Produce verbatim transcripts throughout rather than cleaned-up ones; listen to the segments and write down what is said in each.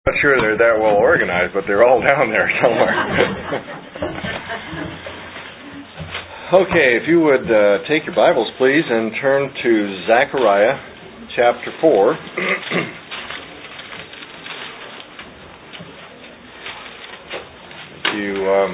I'm not sure they're that well organized, but they're all down there somewhere. Okay, if you would uh, take your Bibles, please, and turn to Zechariah chapter four. If you, um,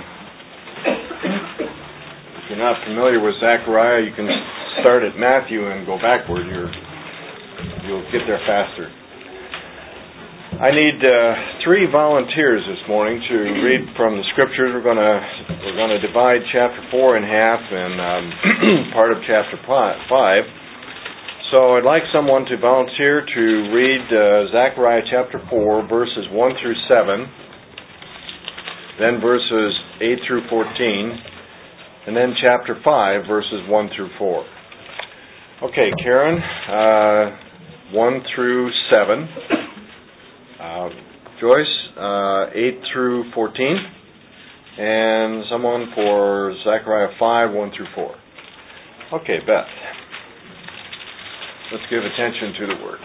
if you're not familiar with Zechariah, you can start at Matthew and go backward. You're, you'll get there faster. I need uh, three volunteers this morning to read from the Scriptures. We're going to we're going to divide chapter four in half and um, part of chapter five. So I'd like someone to volunteer to read uh, Zechariah chapter four, verses one through seven, then verses eight through fourteen, and then chapter five, verses one through four. Okay, Karen, uh, one through seven. Uh, Joyce, uh, eight through fourteen, and someone for Zechariah five, one through four. Okay, Beth. Let's give attention to the Word.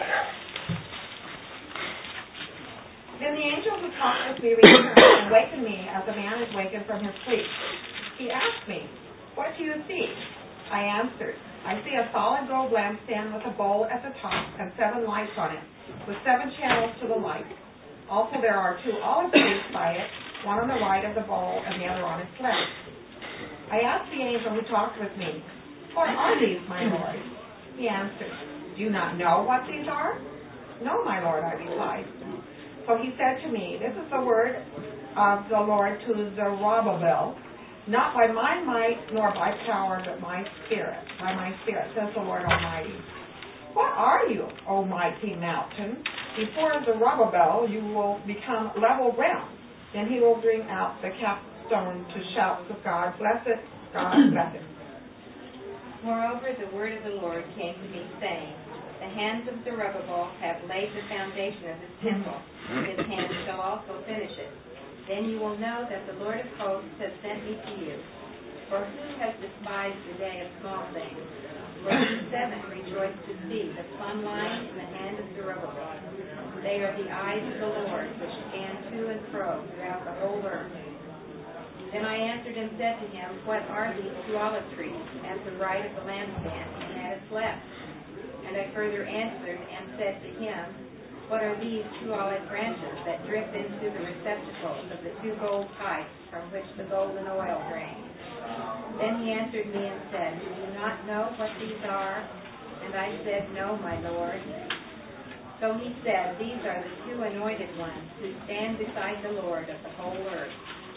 Then the angel who talked with me returned and wakened me as a man is wakened from his sleep. He asked me, "What do you see?" I answered, "I see a solid gold lampstand with a bowl at the top and seven lights on it, with seven channels to the light. Also there are two olive trees by it, one on the right of the bowl and the other on its left." I asked the angel who talked with me, "What are these, my Lord?" He answered, "Do you not know what these are?" "No, my Lord," I replied. So he said to me, "This is the word of the Lord to Zerubbabel, not by my might nor by power, but my spirit, by my spirit, says the Lord Almighty. What are you, O mighty mountain? Before Zerubbabel you will become level ground. Then he will bring out the capstone to shouts of God, bless it, God bless it." Moreover, the word of the Lord came to me, saying, "The hands of Zerubbabel have laid the foundation of this temple. His hands shall also finish it. Then you will know that the Lord of hosts has sent me to you. For who has despised the day of small things? For you seven rejoice to see the plumb line in the hand of Zerubbabel. They are the eyes of the Lord, which scan to and fro throughout the whole earth." Then I answered and said to him, "What are these two olive trees at the right of the lampstand and at its left?" And I further answered and said to him, "What are these two olive branches that drip into the receptacles of the two gold pipes from which the golden oil drains?" Then he answered me and said, "Do you not know what these are?" And I said, "No, my Lord." So he said, "These are the two anointed ones who stand beside the Lord of the whole earth."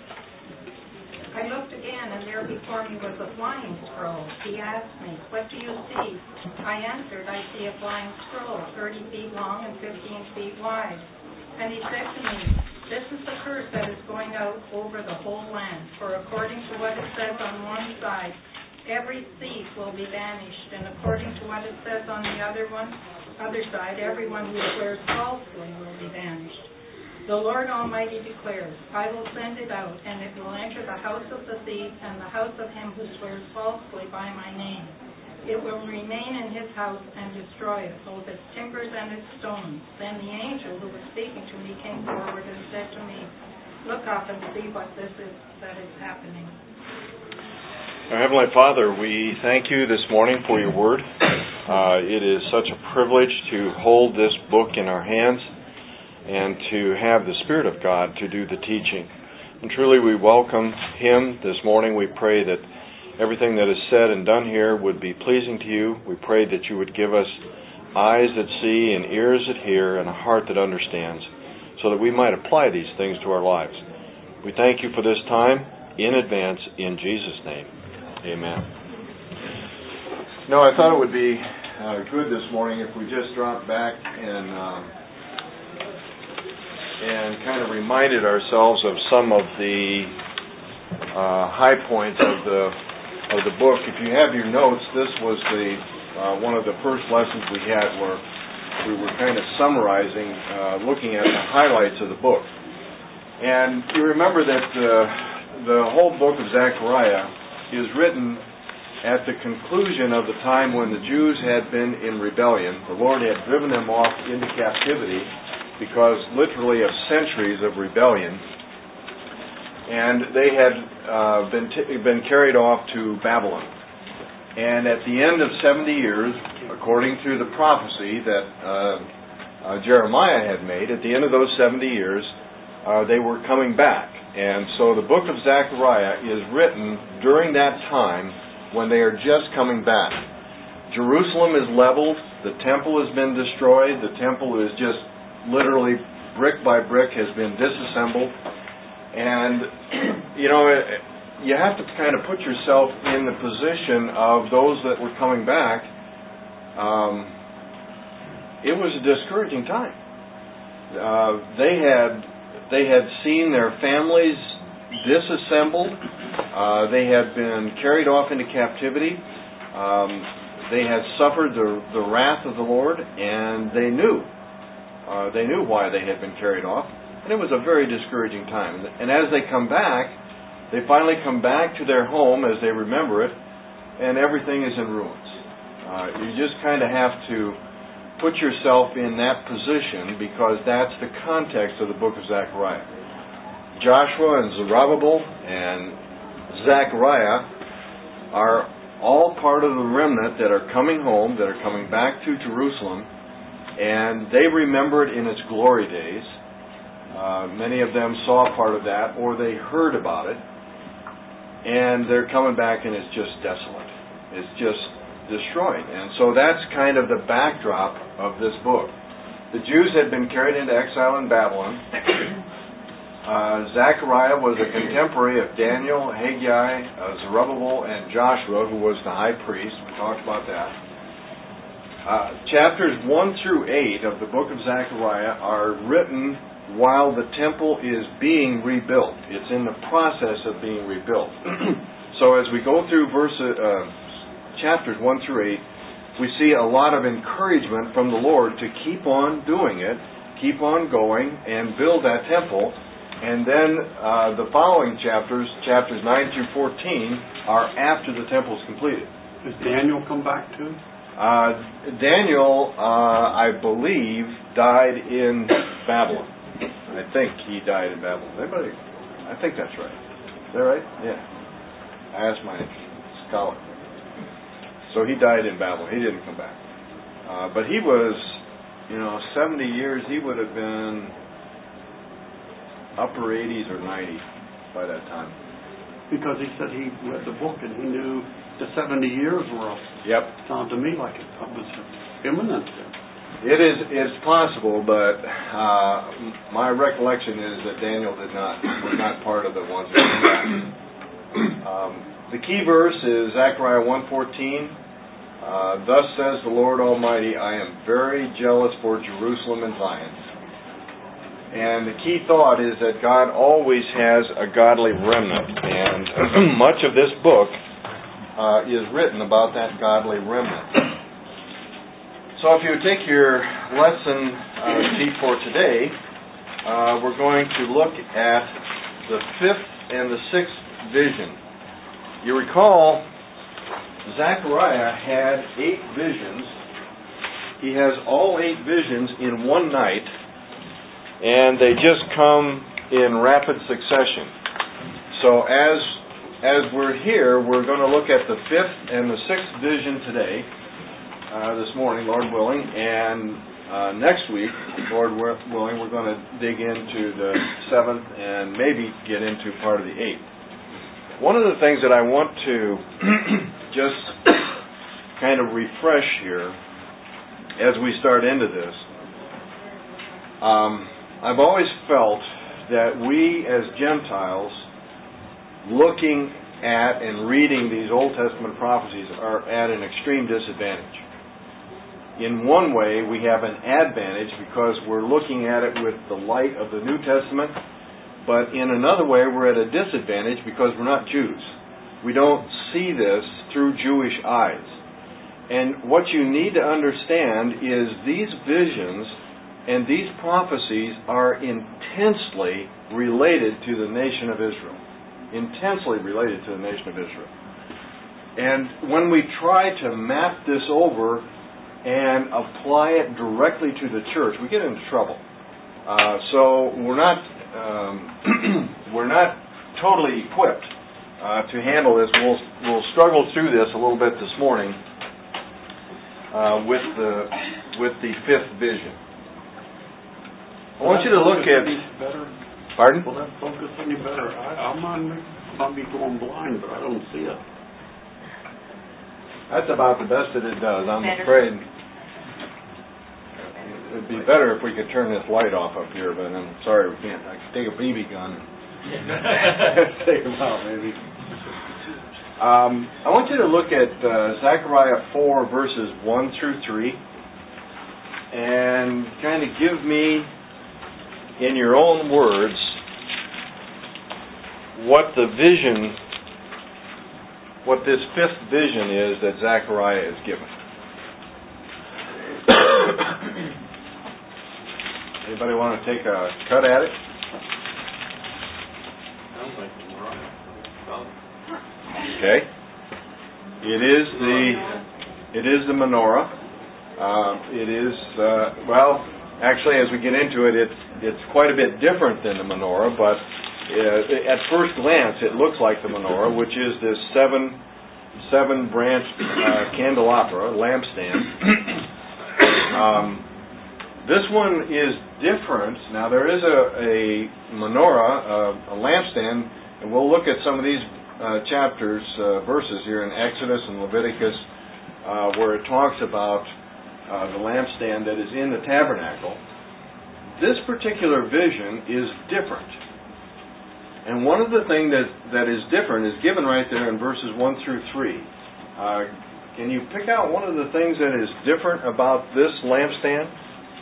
I looked again, and there before me was a flying scroll. He asked me, "What do you see?" I answered, "I see a flying scroll, thirty feet long and fifteen feet wide." And he said to me, "This is the curse that is going out over the whole land. For according to what it says on one side, every thief will be banished, and according to what it says on the other one, other side, everyone who swears falsely will be banished. The Lord Almighty declares, I will send it out, and it will enter the house of the thief and the house of him who swears falsely by my name. It will remain in his house and destroy it, both its timbers and its stones." Then the angel who was speaking to me came forward and said to me, "Look up and see what this is that is happening." Our Heavenly Father, we thank you this morning for your word. Uh, it is such a privilege to hold this book in our hands and to have the Spirit of God to do the teaching. And truly we welcome Him this morning. We pray that everything that is said and done here would be pleasing to you. We pray that you would give us eyes that see and ears that hear and a heart that understands, so that we might apply these things to our lives. We thank you for this time in advance in Jesus' name. Amen. No, I thought it would be uh, good this morning if we just dropped back and um, and kind of reminded ourselves of some of the uh, high points of the of the book. If you have your notes, this was the uh, one of the first lessons we had where we were kind of summarizing, uh, looking at the highlights of the book. And you remember that uh, the whole book of Zechariah is written at the conclusion of the time when the Jews had been in rebellion. The Lord had driven them off into captivity, because literally of centuries of rebellion. And they had uh, been t- been carried off to Babylon. And at the end of seventy years, according to the prophecy that uh, uh, Jeremiah had made, at the end of those seventy years, uh, they were coming back. And so the book of Zechariah is written during that time when they are just coming back. Jerusalem is leveled, the temple has been destroyed, the temple is just literally brick by brick has been disassembled. And, you know, you have to kind of put yourself in the position of those that were coming back. Um, it was a discouraging time. Uh, they had they had seen their families disassembled. Uh, they had been carried off into captivity. Um, they had suffered the the wrath of the Lord, and they knew uh, they knew why they had been carried off. And it was a very discouraging time. And as they come back, they finally come back to their home as they remember it, and everything is in ruins. Uh, you just kind of have to put yourself in that position, because that's the context of the book of Zechariah. Joshua and Zerubbabel and Zechariah are all part of the remnant that are coming home, that are coming back to Jerusalem, and they remember it in its glory days. Uh, many of them saw part of that, or they heard about it, and they're coming back and it's just desolate. It's just destroyed. And so that's kind of the backdrop of this book. The Jews had been carried into exile in Babylon. Uh, Zechariah was a contemporary of Daniel, Haggai, uh, Zerubbabel, and Joshua, who was the high priest. We talked about that. Uh, chapters one through eight of the book of Zechariah are written while the temple is being rebuilt. It's in the process of being rebuilt. So as we go through verse, uh, chapters one through eight, we see a lot of encouragement from the Lord to keep on doing it, keep on going, and build that temple. And then uh, the following chapters, chapters nine through fourteen, are after the temple is completed. Does Daniel come back too? Uh, Daniel, uh, I believe, died in Babylon. I think he died in Babylon. Anybody? I think that's right. Is that right? Yeah. I asked my scholar. So he died in Babylon. He didn't come back. Uh, but he was, you know, seventy years. He would have been upper eighties or nineties by that time. Because he said he read the book and he knew the seventy years were up. Yep. Sounded to me like it was imminent. It is it's possible, but uh, my recollection is that Daniel did not was not part of the ones that came back. Um, the key verse is Zechariah one fourteen. Uh, Thus says the Lord Almighty, I am very jealous for Jerusalem and Zion. And the key thought is that God always has a godly remnant, and much of this book uh, is written about that godly remnant. So if you take your lesson uh, sheet for today, uh, we're going to look at the fifth and the sixth vision. You recall, Zechariah had eight visions. He has all eight visions in one night, and they just come in rapid succession. So as as we're here, we're going to look at the fifth and the sixth vision today. Uh, this morning, Lord willing, and uh, next week, Lord willing, we're going to dig into the seventh and maybe get into part of the eighth. One of the things that I want to just kind of refresh here as we start into this, um, I've always felt that we as Gentiles, looking at and reading these Old Testament prophecies, are at an extreme disadvantage. In one way, we have an advantage because we're looking at it with the light of the New Testament, but in another way, we're at a disadvantage because we're not Jews. We don't see this through Jewish eyes. And what you need to understand is these visions and these prophecies are intensely related to the nation of Israel. Intensely related to the nation of Israel. And when we try to map this over and apply it directly to the church, we get into trouble. Uh, so we're not um, we're not totally equipped uh, to handle this. We'll we'll struggle through this a little bit this morning uh, with the with the fifth vision. I want you to look at. Better? Pardon? Will that focus any better? I, I'm on. I'll be going blind, but I don't see it. That's about the best that it does. I'm Better. afraid. It'd be better if we could turn this light off up here, but I'm sorry we can't. I could take a B B gun and take them out, maybe. Um, I want you to look at uh, Zechariah four, verses one through three, and kind of give me, in your own words, what the vision, what this fifth vision is that Zechariah is given. Anybody want to take a cut at it? Sounds like Okay. It is the it is the menorah. Uh, it is uh, well, actually, as we get into it, it's it's quite a bit different than the menorah. But uh, at first glance, it looks like the menorah, which is this seven seven branch uh, candelabra lampstand. um, This one is different. Now, there is a, a menorah, uh, a lampstand, and we'll look at some of these uh, chapters, uh, verses here in Exodus and Leviticus, uh, where it talks about uh, the lampstand that is in the tabernacle. This particular vision is different. And one of the things that, that is different is given right there in verses one through three. Uh, can you pick out one of the things that is different about this lampstand?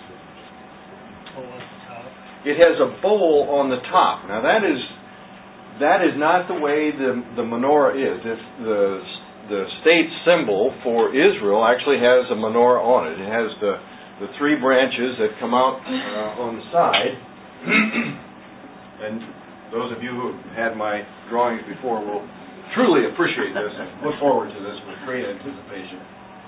It has a bowl on the top. Now that is that is not the way the the menorah is. It's the the state symbol for Israel actually has a menorah on it. It has the the three branches that come out uh, on the side. And those of you who have had my drawings before will truly appreciate this and look forward to this with great anticipation.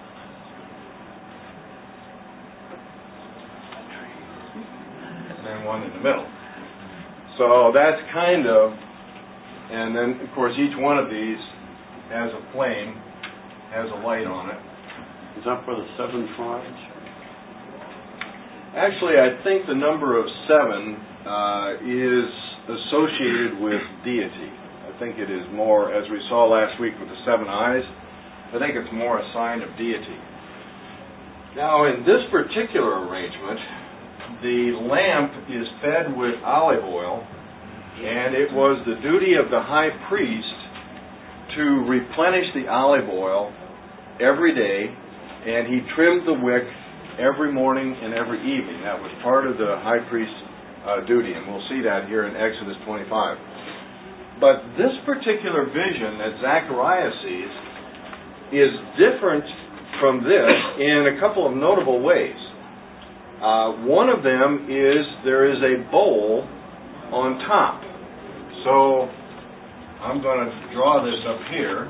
And one in the middle. So that's kind of, and then of course each one of these has a flame, has a light on it. Is that for the seven tribes? Actually, I think the number of seven uh, is associated with deity. I think it is more, as we saw last week with the seven eyes, I think it's more a sign of deity. Now, in this particular arrangement, the lamp is fed with olive oil, and it was the duty of the high priest to replenish the olive oil every day, and he trimmed the wick every morning and every evening. That was part of the high priest's uh, duty, and we'll see that here in Exodus twenty-five. But this particular vision that Zechariah sees is different from this in a couple of notable ways. Uh, one of them is there is a bowl on top. So I'm going to draw this up here.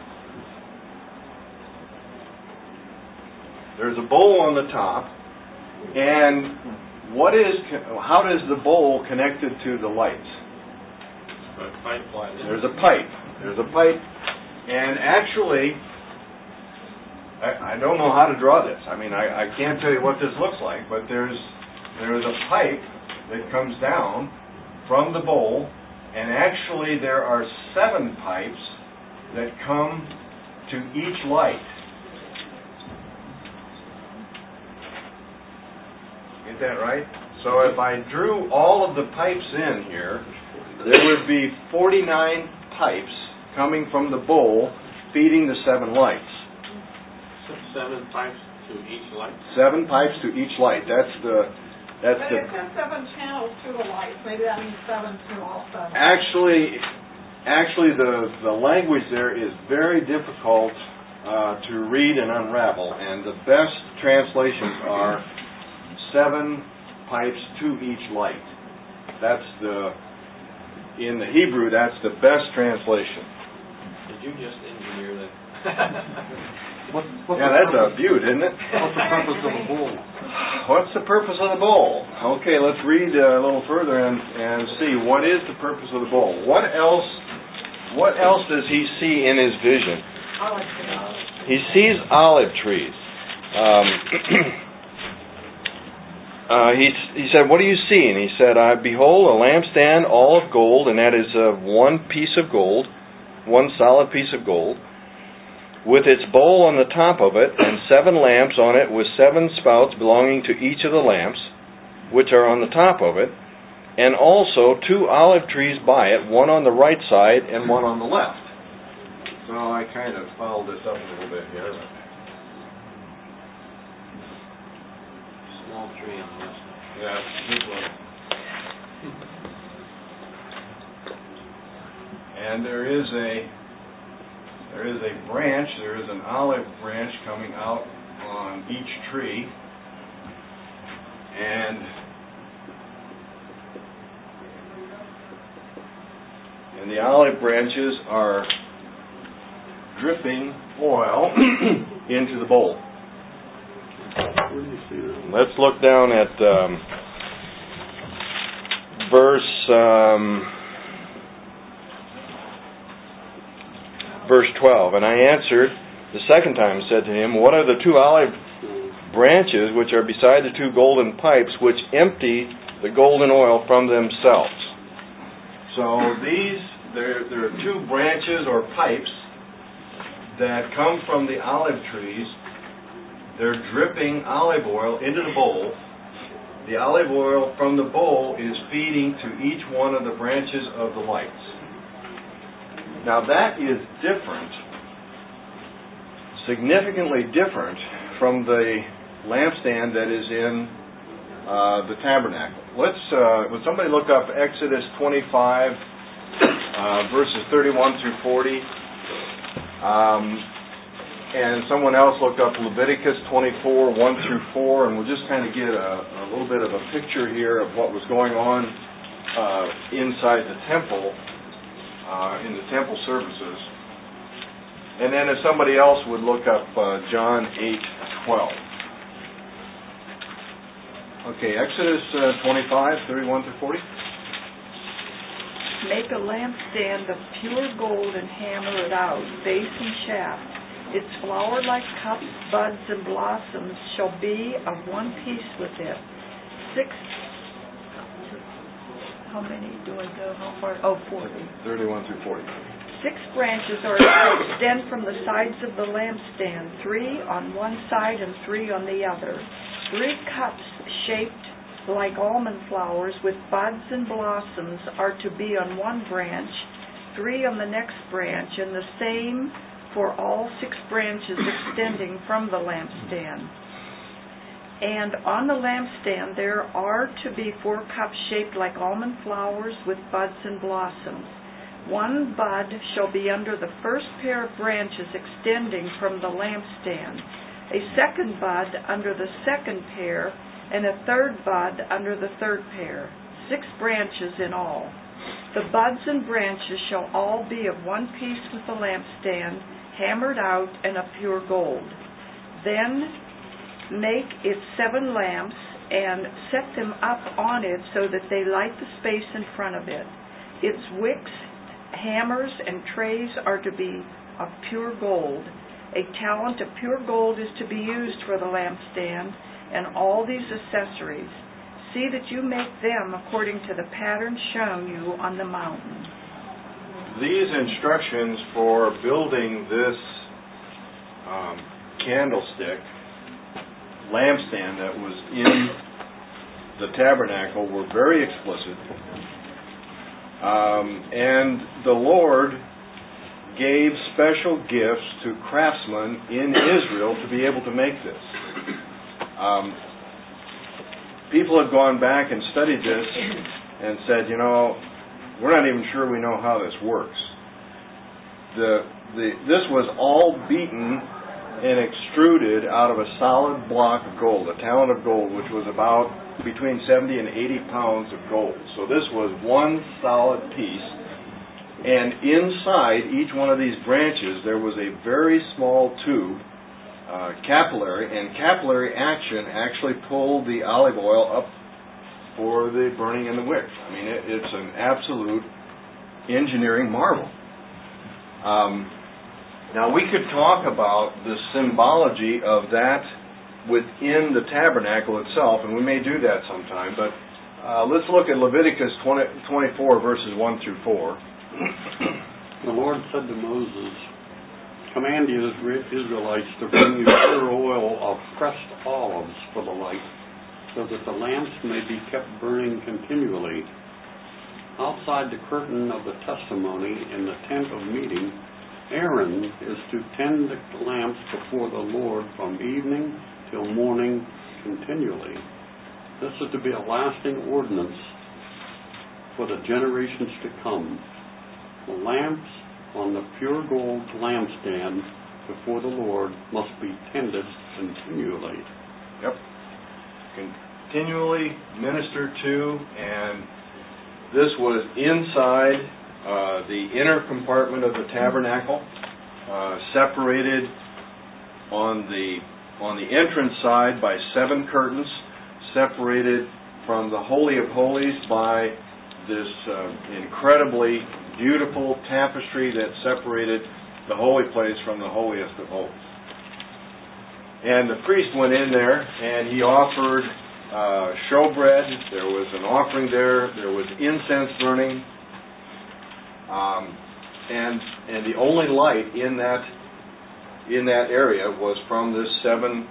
There's a bowl on the top, and what is? How does the bowl connected to the lights? There's a pipe. There's a pipe, and actually, I, I don't know how to draw this. I mean, I, I can't tell you what this looks like, but there's there's a pipe that comes down from the bowl, and actually there are seven pipes that come to each light. Get that right? So if I drew all of the pipes in here, there would be forty-nine pipes coming from the bowl feeding the seven lights. Seven pipes to each light? Seven pipes to each light. That's the... That's but the, it says seven channels to a light. Maybe that means seven to all seven. Actually, actually the, the language there is very difficult uh, to read and unravel, and the best translations are seven pipes to each light. That's the... In the Hebrew, that's the best translation. Did you just engineer that? What, what's yeah, the that's purpose? a beaut, isn't it? What's the purpose of a bowl? what's the purpose of the bowl? Okay, let's read a little further and, and see what is the purpose of the bowl. What else? What else does he see in his vision? Olive trees. He sees olive trees. Um, uh, he he said, "What do you see?" And he said, "I behold a lampstand, all of gold, and that is of one piece of gold, one solid piece of gold, with its bowl on the top of it, and seven lamps on it, with seven spouts belonging to each of the lamps, which are on the top of it, and also two olive trees by it, one on the right side and one on the left." So I kind of followed this up a little bit here. Small tree on the left side. Yeah, this one. And there is a there is a branch, there is an olive branch coming out on each tree, and and the olive branches are dripping oil into the bowl. Where do you see that? Let's look down at um, verse um, verse twelve. And I answered the second time and said to him, "What are the two olive branches which are beside the two golden pipes which empty the golden oil from themselves?" So these, there, there are two branches or pipes that come from the olive trees. They're dripping olive oil into the bowl. The olive oil from the bowl is feeding to each one of the branches of the lights. Now that is different, significantly different from the lampstand that is in uh, the tabernacle. Let's, uh, would somebody look up Exodus twenty-five, uh, verses thirty-one through forty? Um, and someone else look up Leviticus twenty-four, one through four, and we'll just kind of get a, a little bit of a picture here of what was going on uh, inside the temple, uh, in the temple services. And then if somebody else would look up uh, John eight, twelve. Okay, Exodus uh, twenty-five, thirty-one through forty. Make a lampstand of pure gold and hammer it out, base and shaft. Its flower-like cups, buds, and blossoms shall be of one piece with it. Six, how many do I go? How far? Oh, forty. thirty-one through forty. Six branches are to extend from the sides of the lampstand, three on one side and three on the other. Three cups shaped like almond flowers with buds and blossoms are to be on one branch, three on the next branch, and the same for all six branches extending from the lampstand. And on the lampstand there are to be four cups shaped like almond flowers with buds and blossoms. One bud shall be under the first pair of branches extending from the lampstand, a second bud under the second pair, and a third bud under the third pair, six branches in all. The buds and branches shall all be of one piece with the lampstand, hammered out and of pure gold. Then make its seven lamps, and set them up on it so that they light the space in front of it. Its wicks, hammers, and trays are to be of pure gold. A talent of pure gold is to be used for the lampstand, and all these accessories. See that you make them according to the pattern shown you on the mountain. These instructions for building this um, candlestick lampstand that was in the tabernacle were very explicit. Um, and the Lord gave special gifts to craftsmen in Israel to be able to make this. Um, people have gone back and studied this and said, you know, we're not even sure we know how this works. The, the, this was all beaten and extruded out of a solid block of gold, a talent of gold, which was about between seventy and eighty pounds of gold. So this was one solid piece. And inside each one of these branches, there was a very small tube uh, capillary, and capillary action actually pulled the olive oil up for the burning in the wick. I mean, it, it's an absolute engineering marvel. Um, now, we could talk about the symbology of that within the tabernacle itself, and we may do that sometime, but uh, let's look at Leviticus twenty, twenty-four, verses one through four. The Lord said to Moses, "Command the Israelites to bring you pure oil of pressed olives for the light, so that the lamps may be kept burning continually. Outside the curtain of the testimony in the tent of meeting, Aaron is to tend the lamps before the Lord from evening till morning continually. This is to be a lasting ordinance for the generations to come. The lamps on the pure gold lampstand before the Lord must be tended continually." Yep. Continually ministered to, and this was inside uh, the inner compartment of the tabernacle, uh, separated on the on the entrance side by seven curtains, separated from the Holy of Holies by this uh, incredibly beautiful tapestry that separated the holy place from the holiest of holies. And the priest went in there and he offered uh, showbread. There was an offering there. There was incense burning. Um, and and the only light in that in that area was from this seven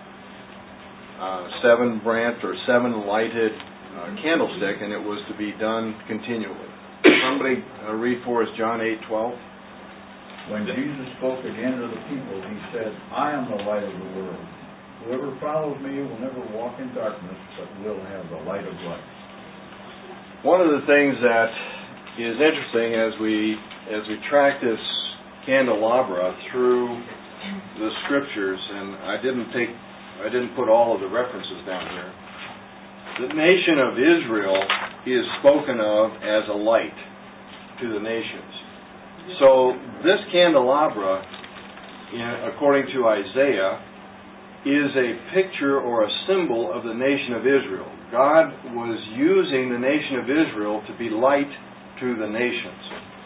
uh, seven branch or seven lighted uh, candlestick, and it was to be done continually. Somebody uh, read for us John eight twelve. When Jesus spoke again to the people, he said, "I am the light of the world. Whoever follows me will never walk in darkness, but will have the light of life." One of the things that is interesting as we as we track this candelabra through the scriptures, and I didn't take I didn't put all of the references down here. The nation of Israel is spoken of as a light to the nations. So this candelabra, in, according to Isaiah, is a picture or a symbol of the nation of Israel. God was using the nation of Israel to be light to the nations.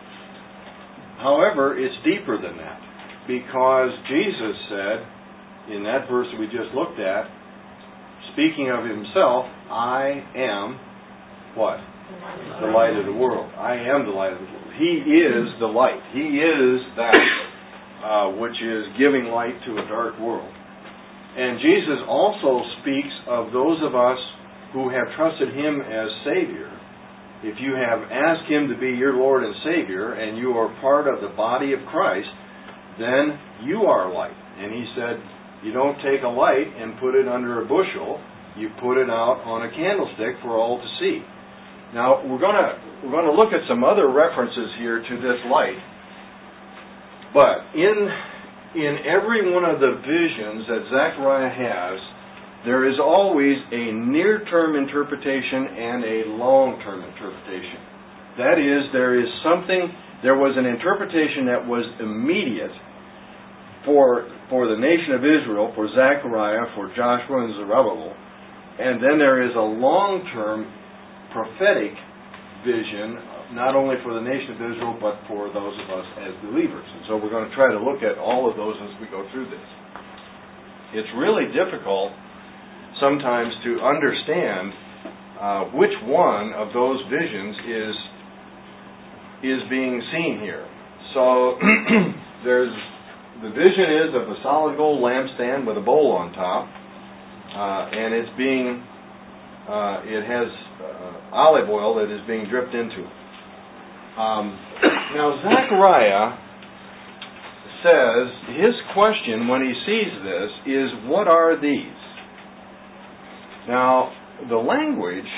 However, it's deeper than that, because Jesus said, in that verse that we just looked at, speaking of himself, "I am," what? "The light of the world." I am the light of the world. He is the light. He is that uh, which is giving light to a dark world. And Jesus also speaks of those of us who have trusted him as Savior. If you have asked him to be your Lord and Savior, and you are part of the body of Christ, then you are light. And he said, you don't take a light and put it under a bushel. You put it out on a candlestick for all to see. Now, we're going to we're going to look at some other references here to this light. But in in every one of the visions that Zechariah has, there is always a near-term interpretation and a long-term interpretation. That is, there is something, there was an interpretation that was immediate for for the nation of Israel, for Zechariah, for Joshua and Zerubbabel, and then there is a long-term prophetic vision, not only for the nation of Israel, but for those of us as believers. And so we're going to try to look at all of those as we go through this. It's really difficult sometimes to understand uh, which one of those visions is is being seen here. So there's the vision is of a solid gold lampstand with a bowl on top, uh, and it's being uh, it has uh, olive oil that is being dripped into it. Um, now Zechariah says his question when he sees this is, what are these? Now, the language,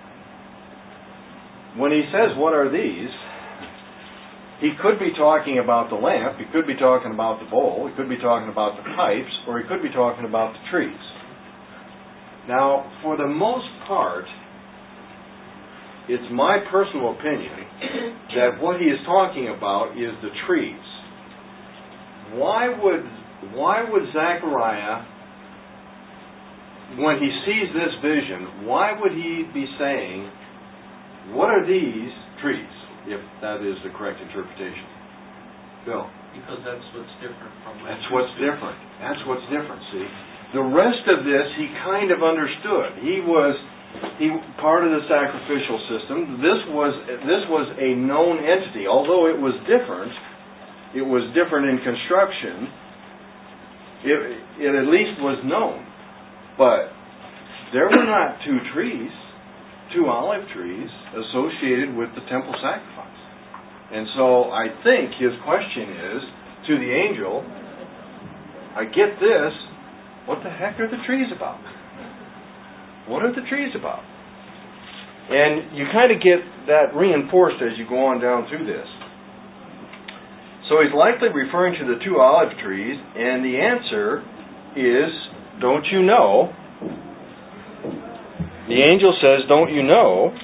when he says, what are these, he could be talking about the lamp, he could be talking about the bowl, he could be talking about the pipes, or he could be talking about the trees. Now, for the most part, it's my personal opinion that what he is talking about is the trees. Why would why would Zechariah, when he sees this vision, why would he be saying, what are these trees, if that is the correct interpretation? Bill? Because that's what's different from... That's what's different. That's what's different, see? The rest of this he kind of understood. He was he part of the sacrificial system. This was this was a known entity. Although it was different, it was different in construction, it, it at least was known. But there were not two trees, two olive trees, associated with the temple sacrifice. And so I think his question is, to the angel, I get this, what the heck are the trees about? What are the trees about? And you kind of get that reinforced as you go on down through this. So he's likely referring to the two olive trees, and the answer is, don't you know? The angel says, don't you know?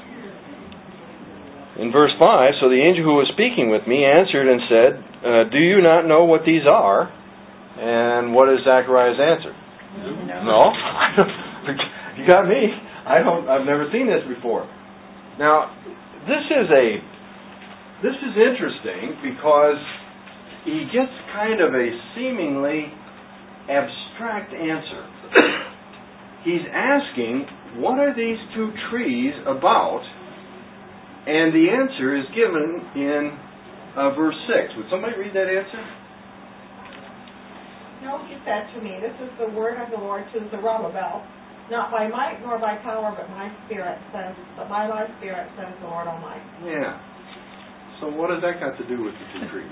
In verse five, so the angel who was speaking with me answered and said, uh, do you not know what these are? And what is Zechariah's answer? No. No? You got me. I don't, I've never seen this before. Now, this is a, this is interesting because he gets kind of a seemingly abstract answer. He's asking, what are these two trees about? And the answer is given in uh, verse six. Would somebody read that answer? No, he said to me, this is the word of the Lord to Zerubbabel, not by might nor by power, but my spirit says, but by my spirit says the Lord Almighty. Yeah. So what has that got to do with the two trees?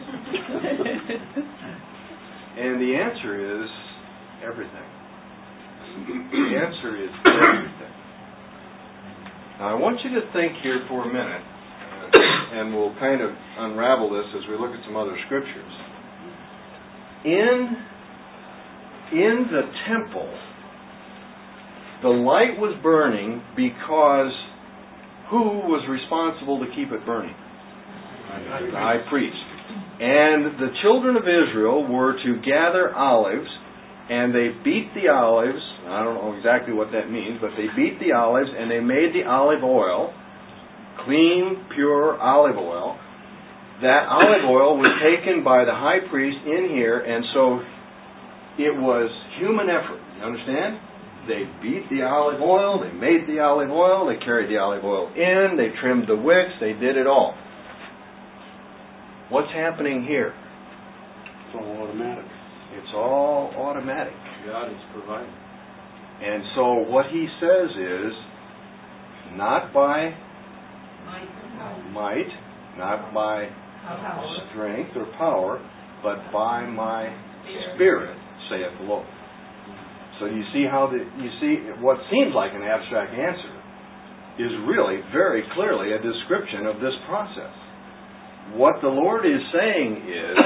And the answer is everything. The answer is everything. Now, I want you to think here for a minute, and, and we'll kind of unravel this as we look at some other scriptures. In, in the temple, the light was burning because who was responsible to keep it burning? The high priest. And the children of Israel were to gather olives, and they beat the olives. I don't know exactly what that means, but they beat the olives and they made the olive oil, clean, pure olive oil. That olive oil was taken by the high priest in here, and so it was human effort. You understand? They beat the olive oil, they made the olive oil, they carried the olive oil in, they trimmed the wicks, they did it all. What's happening here? It's all automatic. It's all automatic. God is providing. And so what he says is, not by might, not by strength or power, but by my Spirit, saith the Lord. So you see how the you see what seems like an abstract answer is really very clearly a description of this process. What the Lord is saying is,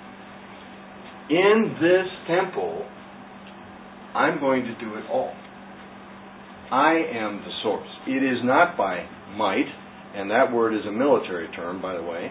in this temple, I'm going to do it all. I am the source. It is not by might, and that word is a military term, by the way.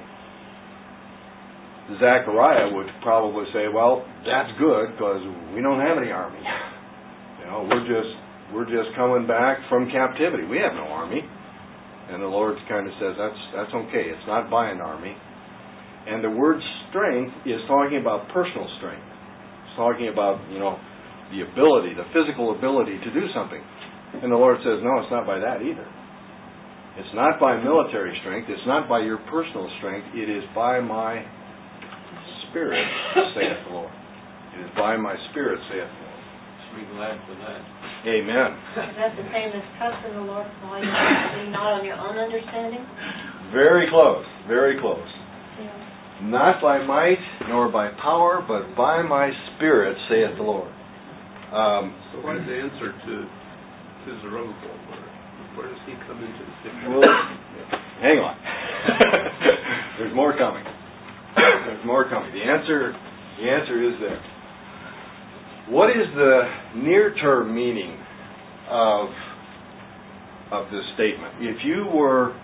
Zechariah would probably say, well, that's good because we don't have any army. You know, we're just we're just coming back from captivity. We have no army. And the Lord kind of says, that's that's okay. It's not by an army. And the word strength is talking about personal strength. It's talking about, you know, the ability, the physical ability to do something. And the Lord says, no, it's not by that either. It's not by military strength. It's not by your personal strength. It is by my Spirit, saith the Lord. It is by my Spirit, saith the Lord. Be glad for that. Amen. Is that the same as trusting the Lord for all you have, not on your own understanding? Very close. Very close. Yeah. Not by might nor by power, but by my Spirit, saith the Lord. Um, so what is the answer to, to Zerubbabel? Where, where does he come into the picture? Well, hang on. There's more coming. There's more coming. The answer, the answer is there. What is the near-term meaning of, of this statement? If you were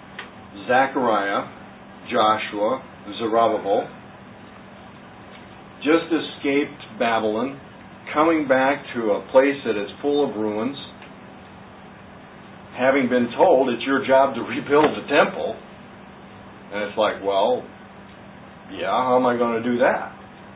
Zechariah, Joshua, Zerubbabel, just escaped Babylon, coming back to a place that is full of ruins, having been told it's your job to rebuild the temple. And it's like, well, yeah, how am I going to do that?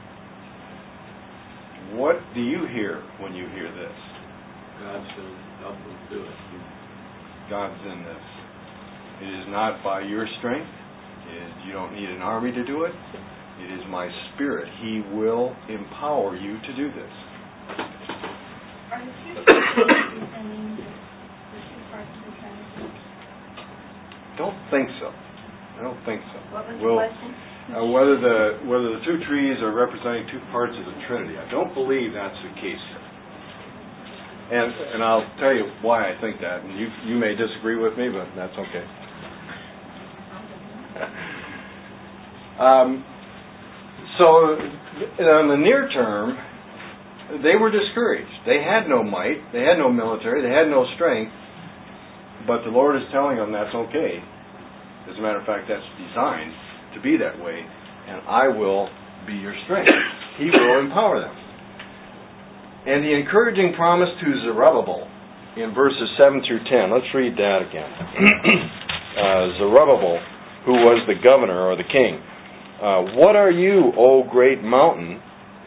What do you hear when you hear this? God's going to help them do it. God's in this. It is not by your strength. It is, you don't need an army to do it. It is my Spirit. He will empower you to do this. Are the two parts sending the two parts of the Trinity? Don't think so. I don't think so. What was Well, the question? Uh, whether the whether the two trees are representing two parts of the Trinity, I don't believe that's the case here. And and I'll tell you why I think that. And you you may disagree with me, but that's okay. um, so in the near term, they were discouraged. They had no might. They had no military. They had no strength. But the Lord is telling them that's okay. As a matter of fact, that's designed to be that way, and I will be your strength. He will empower them. And the encouraging promise to Zerubbabel in verses seven through ten. Let's read that again. uh, Zerubbabel, who was the governor or the king. Uh, what are you, O great mountain?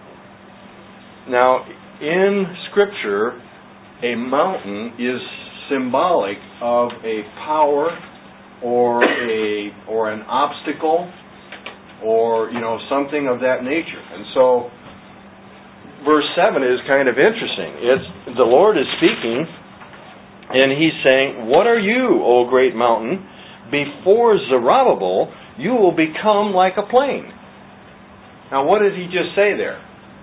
Now, in Scripture, a mountain is symbolic of a power or a or an obstacle, or you know something of that nature. And so, verse seven is kind of interesting. It's the Lord is speaking, and He's saying, "What are you, O great mountain? Before Zerubbabel, you will become like a plain." Now, what did He just say there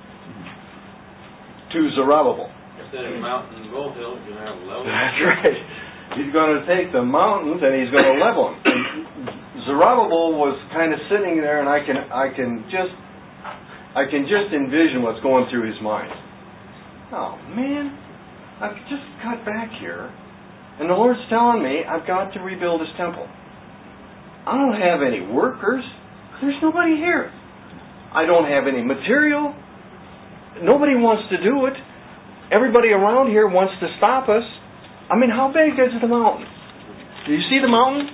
to Zerubbabel? Instead of mountain and molehill, you're going to have level. That's right. He's going to take the mountains and He's going to level them. And Zerubbabel was kind of sitting there, and I can, I can just, I can just envision what's going through his mind. Oh man, I've just got back here, and the Lord's telling me I've got to rebuild His temple. I don't have any workers. There's nobody here. I don't have any material. Nobody wants to do it. Everybody around here wants to stop us. I mean, how big is the mountain? Do you see the mountain?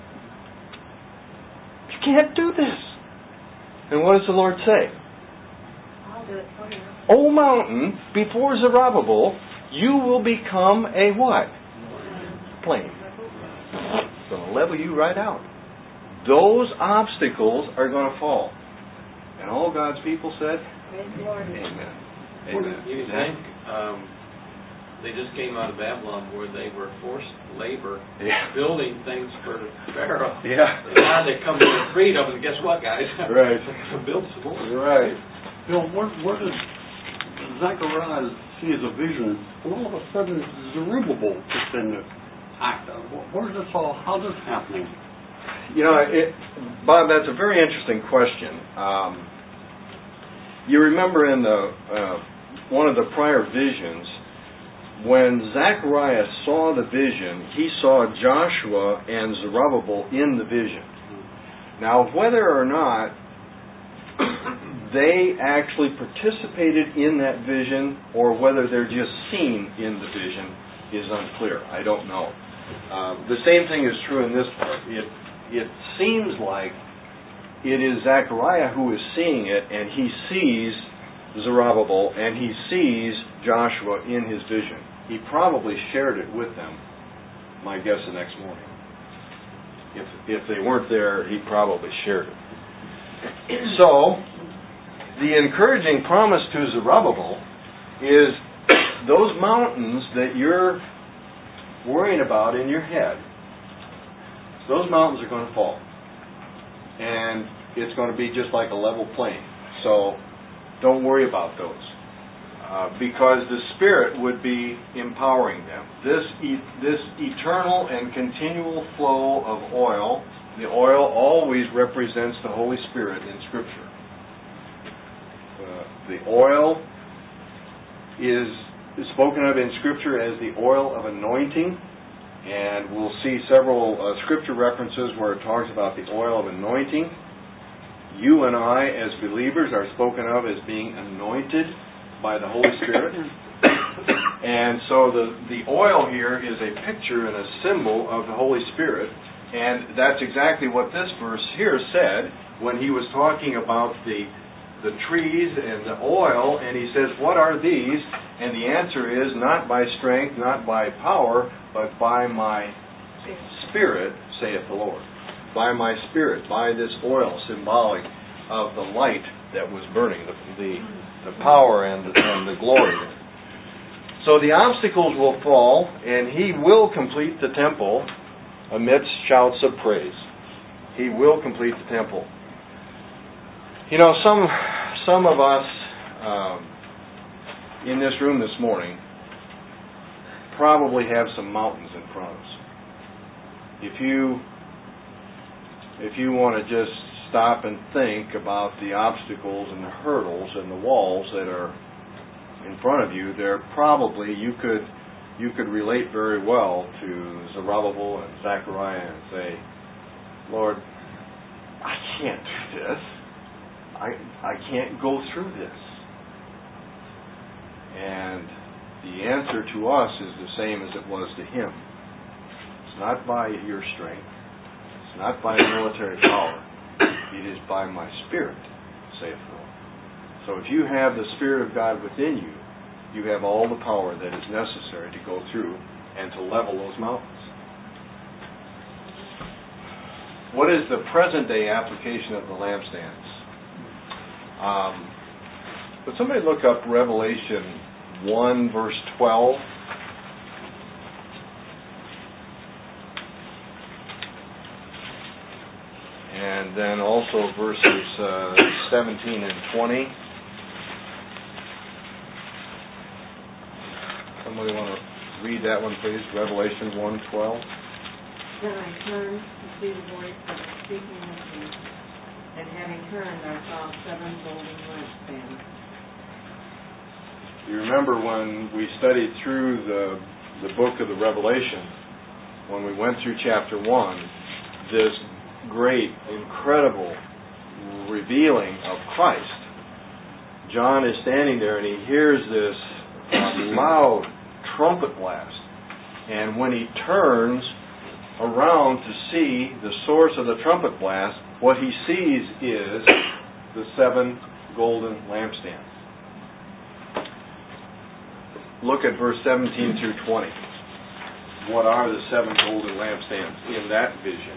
You can't do this. And what does the Lord say? I'll do it for you. O mountain, before Zerubbabel, you will become a what? Plain. It's going to level you right out. Those obstacles are going to fall. And all God's people said, Praise the Lord. Amen. What Amen. do you think? Um, they just came out of Babylon where they were forced labor Yeah. building things for Pharaoh. Yeah. And now they come to the freedom, and guess what, guys? Right. Build some more. You're right. Bill, where, where does Zechariah see as a vision, and all of a sudden Zerubbabel is in the act? Where's this all, how's this happening? You know, it, Bob, that's a very interesting question. Um, you remember in the uh, one of the prior visions, when Zechariah saw the vision, he saw Joshua and Zerubbabel in the vision. Now, whether or not they actually participated in that vision or whether they're just seen in the vision is unclear. I don't know. Uh, the same thing is true in this part. It, it seems like it is Zechariah who is seeing it, and he sees Zerubbabel and he sees Joshua in his vision. He probably shared it with them, my guess, the next morning. If if they weren't there, he probably shared it. So, the encouraging promise to Zerubbabel is those mountains that you're worrying about in your head, those mountains are going to fall. And it's going to be just like a level plain. So, don't worry about those. Uh, because the Spirit would be empowering them. This e- this eternal and continual flow of oil, the oil always represents the Holy Spirit in Scripture. Uh, the oil is, is spoken of in Scripture as the oil of anointing, and we'll see several uh, Scripture references where it talks about the oil of anointing. You and I, as believers, are spoken of as being anointed by the Holy Spirit. And so the, the oil here is a picture and a symbol of the Holy Spirit. And that's exactly what this verse here said when he was talking about the, the trees and the oil. And he says, what are these? And the answer is, not by strength, not by power, but by my Spirit, saith the Lord. By my Spirit, by this oil, symbolic of the light that was burning, the, the, the power and, and the glory. So the obstacles will fall, and He will complete the temple amidst shouts of praise. He will complete the temple. You know, some some of us um, in this room this morning probably have some mountains in front of us. If you if you want to just stop and think about the obstacles and the hurdles and the walls that are in front of you, there probably you could you could relate very well to Zerubbabel and Zechariah and say, Lord, I can't do this. I I can't go through this. And the answer to us is the same as it was to him. It's not by your strength. It's not by military power. It is by my Spirit, saith the Lord. So if you have the Spirit of God within you, you have all the power that is necessary to go through and to level those mountains. What is the present day application of the lampstands? Um, would somebody look up Revelation one, verse twelve? And then also verses uh, seventeen and twenty. Somebody want to read that one, please? Revelation one twelve. Then I turned to see the voice that was speaking with me, and having turned, I saw seven golden lampstands. You remember when we studied through the the book of the Revelation, when we went through chapter one, this great, incredible revealing of Christ. John is standing there and he hears this uh, loud trumpet blast. And when he turns around to see the source of the trumpet blast, what he sees is the seven golden lampstands. Look at verse seventeen through twenty. What are the seven golden lampstands in that vision?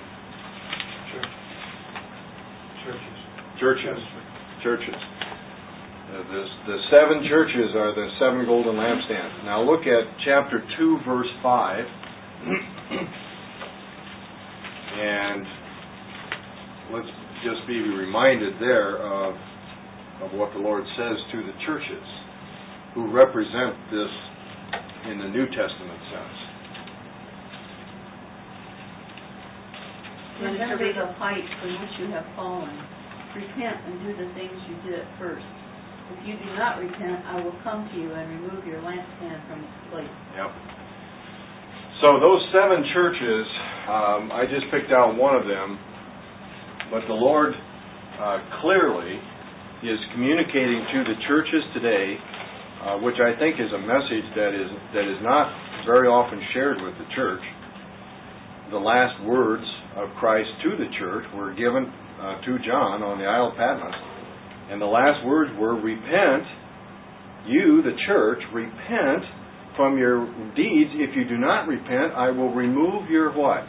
Churches. Churches. Churches. Uh, the, the seven churches are the seven golden lampstands. Now look at chapter two, verse five. And let's just be reminded there of, of what the Lord says to the churches who represent this in the New Testament sense. Remember the height from which you have fallen. Repent and do the things you did at first. If you do not repent, I will come to you and remove your lampstand from its place. Yep. So those seven churches, um, I just picked out one of them, but the Lord uh, clearly is communicating to the churches today, uh, which I think is a message that is that is not very often shared with the church. The last words of Christ to the church were given uh, to John on the Isle of Patmos. And the last words were, repent, you, the church, repent from your deeds. If you do not repent, I will remove your what?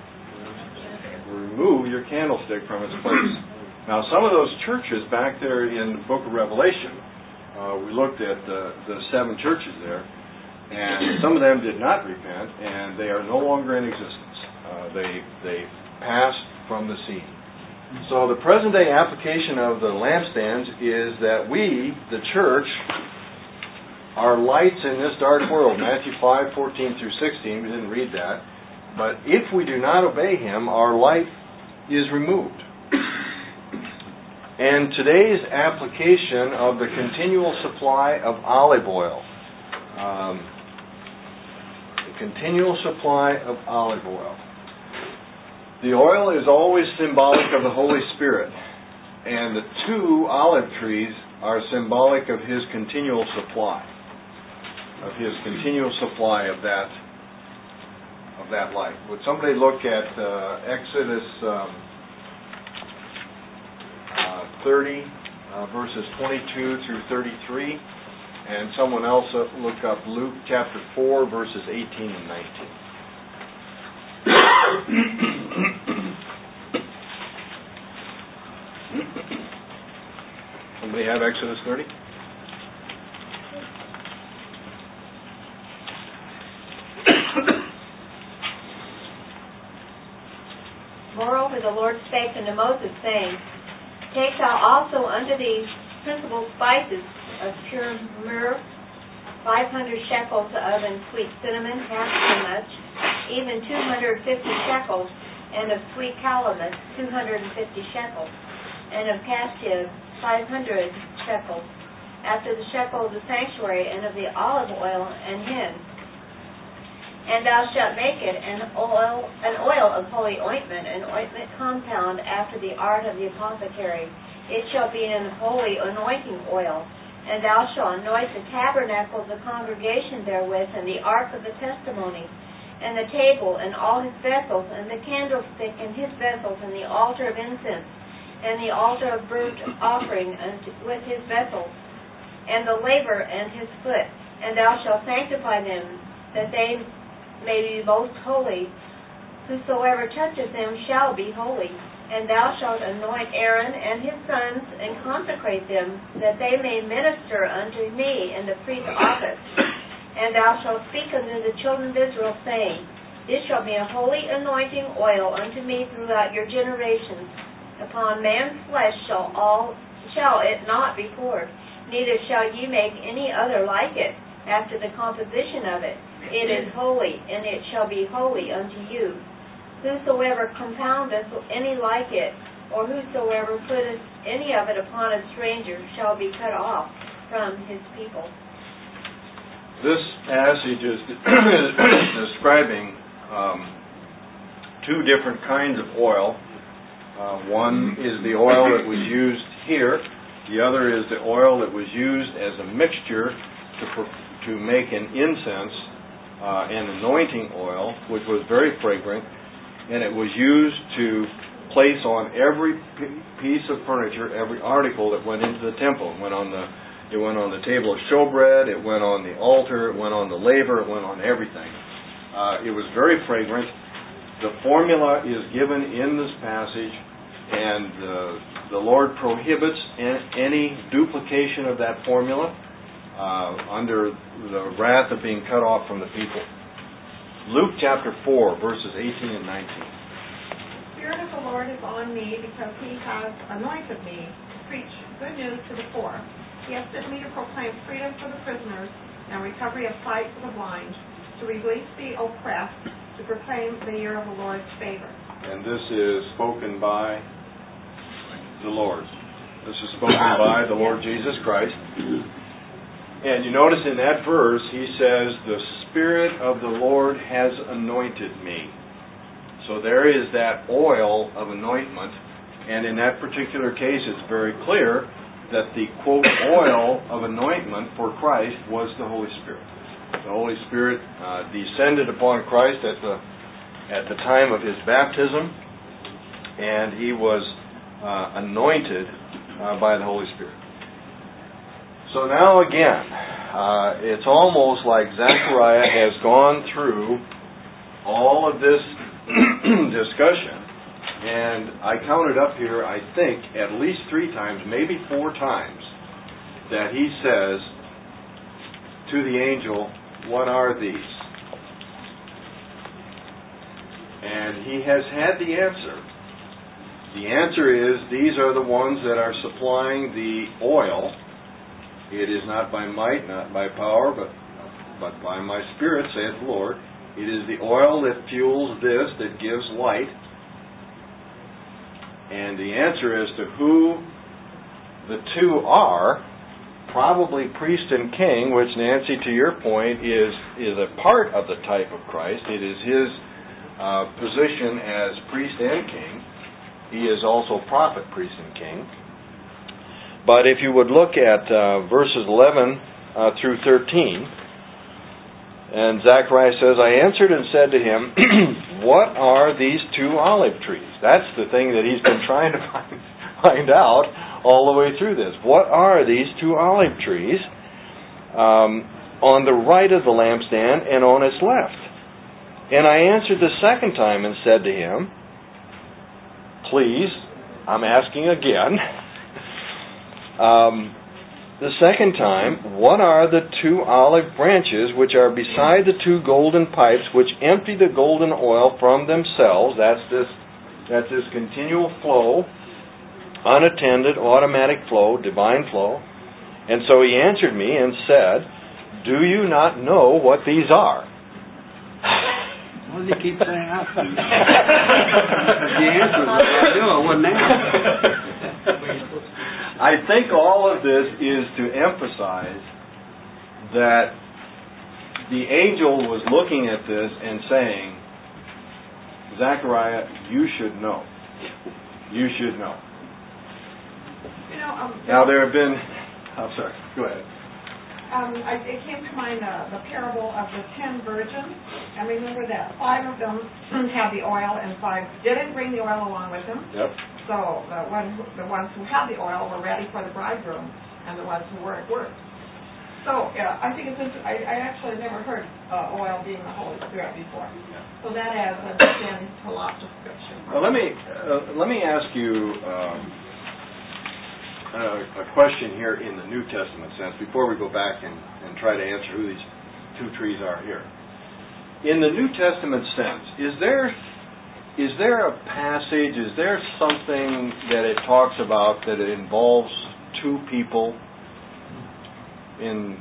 Remove your candlestick from its place. Now, some of those churches back there in the book of Revelation, uh, we looked at the, the seven churches there, and some of them did not repent, and they are no longer in existence. Uh, they they passed from the scene. So the present day application of the lampstands is that we, the church, are lights in this dark world. Matthew five, fourteen through sixteen, we didn't read that. But if we do not obey Him, our light is removed. And today's application of the continual supply of olive oil. Um, the continual supply of olive oil. The oil is always symbolic of the Holy Spirit. And the two olive trees are symbolic of His continual supply, of His continual supply of that of that light. Would somebody look at uh, Exodus um, uh, thirty, uh, verses twenty-two through thirty-three, and someone else uh, look up Luke chapter four, verses eighteen and nineteen. Somebody have Exodus thirty? Moreover, the Lord spake unto Moses, saying, Take thou also unto these principal spices of pure myrrh five hundred shekels of and sweet cinnamon, half so much, even two hundred fifty shekels, and of sweet calamus, two hundred fifty shekels, and of cassia, five hundred shekels, after the shekel of the sanctuary, and of the olive oil and hin. And thou shalt make it an oil, an oil of holy ointment, an ointment compound after the art of the apothecary. It shall be an holy anointing oil. And thou shalt anoint the tabernacle of the congregation therewith, and the ark of the testimony, and the table, and all his vessels, and the candlestick and his vessels, and the altar of incense, and the altar of burnt offering with his vessels, and the laver and his foot. And thou shalt sanctify them, that they may be most holy. Whosoever toucheth them shall be holy. And thou shalt anoint Aaron and his sons, and consecrate them, that they may minister unto me in the priest's office. And thou shalt speak unto the children of Israel, saying, This shall be a holy anointing oil unto me throughout your generations. Upon man's flesh shall all shall it not be poured, neither shall ye make any other like it, after the composition of it. It is holy, and it shall be holy unto you. Whosoever compoundeth any like it, or whosoever putteth any of it upon a stranger, shall be cut off from his people. This passage is describing um, two different kinds of oil. Uh, one is the oil that was used here. The other is the oil that was used as a mixture to, to make an incense, uh, an anointing oil, which was very fragrant. And it was used to place on every piece of furniture, every article that went into the temple. It went on the, it went on the table of showbread, it went on the altar, it went on the laver, it went on everything. Uh, it was very fragrant. The formula is given in this passage, and uh, the Lord prohibits any duplication of that formula uh, under the wrath of being cut off from the people. Luke chapter four, verses eighteen and nineteen. The Spirit of the Lord is on me, because He has anointed me to preach good news to the poor. He has sent me to proclaim freedom for the prisoners and recovery of sight for the blind, to release the oppressed, to proclaim the year of the Lord's favor. And this is spoken by the Lord. This is spoken by the Lord Jesus Christ. And you notice in that verse, He says, the Spirit of the Lord has anointed me. So there is that oil of anointment, and in that particular case it's very clear that the, quote, oil of anointment for Christ was the Holy Spirit. The Holy Spirit uh, descended upon Christ at the at the time of His baptism, and He was uh, anointed uh, by the Holy Spirit. So now again, uh, it's almost like Zechariah has gone through all of this discussion, and I counted up here, I think, at least three times, maybe four times, that he says to the angel, what are these? And he has had the answer. The answer is, these are the ones that are supplying the oil. It is not by might, not by power, but but by my Spirit, saith the Lord. It is the oil that fuels this, that gives light. And the answer as to who the two are, probably priest and king, which, Nancy, to your point, is, is a part of the type of Christ. It is His uh, position as priest and king. He is also prophet, priest, and king. But if you would look at uh, verses eleven uh, through thirteen, and Zechariah says, I answered and said to him, what are these two olive trees? That's the thing that he's been trying to find, find out all the way through this. What are these two olive trees um, on the right of the lampstand and on its left? And I answered the second time and said to him, please, I'm asking again, um, the second time, what are the two olive branches which are beside the two golden pipes which empty the golden oil from themselves? That's this, that's this continual flow, unattended, automatic flow, divine flow. And so he answered me and said, do you not know what these are? What does he keep saying I do? The answer is I do, I wouldn't ask. I think all of this is to emphasize that the angel was looking at this and saying, Zechariah, you should know. You should know. You know, um, now there have been, I'm sorry, go ahead. Um, I, it came to mind uh, the parable of the ten virgins. And remember that five of them had the oil and five didn't bring the oil along with them. Yep. So the, one, the ones who had the oil were ready for the bridegroom, and the ones who weren't weren't. So yeah, I think it's interesting. I, I actually never heard uh, oil being the Holy Spirit before. So that adds understanding to lots of Scripture. Well, let me uh, let me ask you um, a, a question here in the New Testament sense before we go back and, and try to answer who these two trees are here. In the New Testament sense, is there Is there a passage, is there something that it talks about that it involves two people in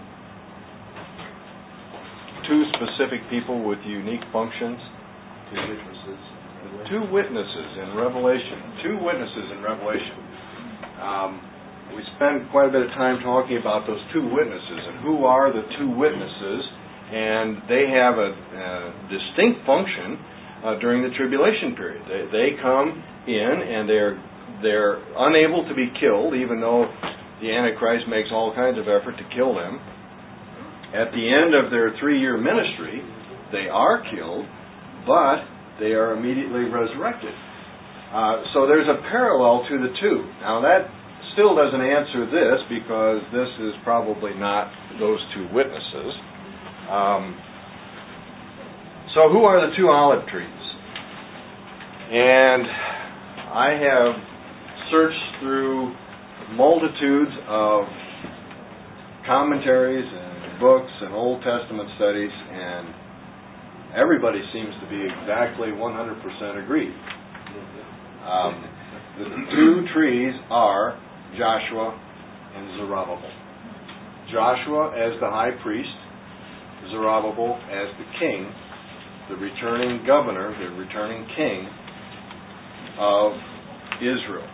two specific people with unique functions? Two witnesses. Two witnesses in Revelation. Two witnesses in Revelation. Um, we spend quite a bit of time talking about those two witnesses and who are the two witnesses, and they have a, a distinct function Uh, during the tribulation period. They, they come in and they're they're unable to be killed, even though the Antichrist makes all kinds of effort to kill them. At the end of their three-year ministry, they are killed, but they are immediately resurrected. Uh, so there's a parallel to the two. Now that still doesn't answer this, because this is probably not those two witnesses. Um, So who are the two olive trees? And I have searched through multitudes of commentaries and books and Old Testament studies, and everybody seems to be exactly one hundred percent agreed. Um, the two trees are Joshua and Zerubbabel. Joshua as the high priest, Zerubbabel as the king, the returning governor, the returning king of Israel.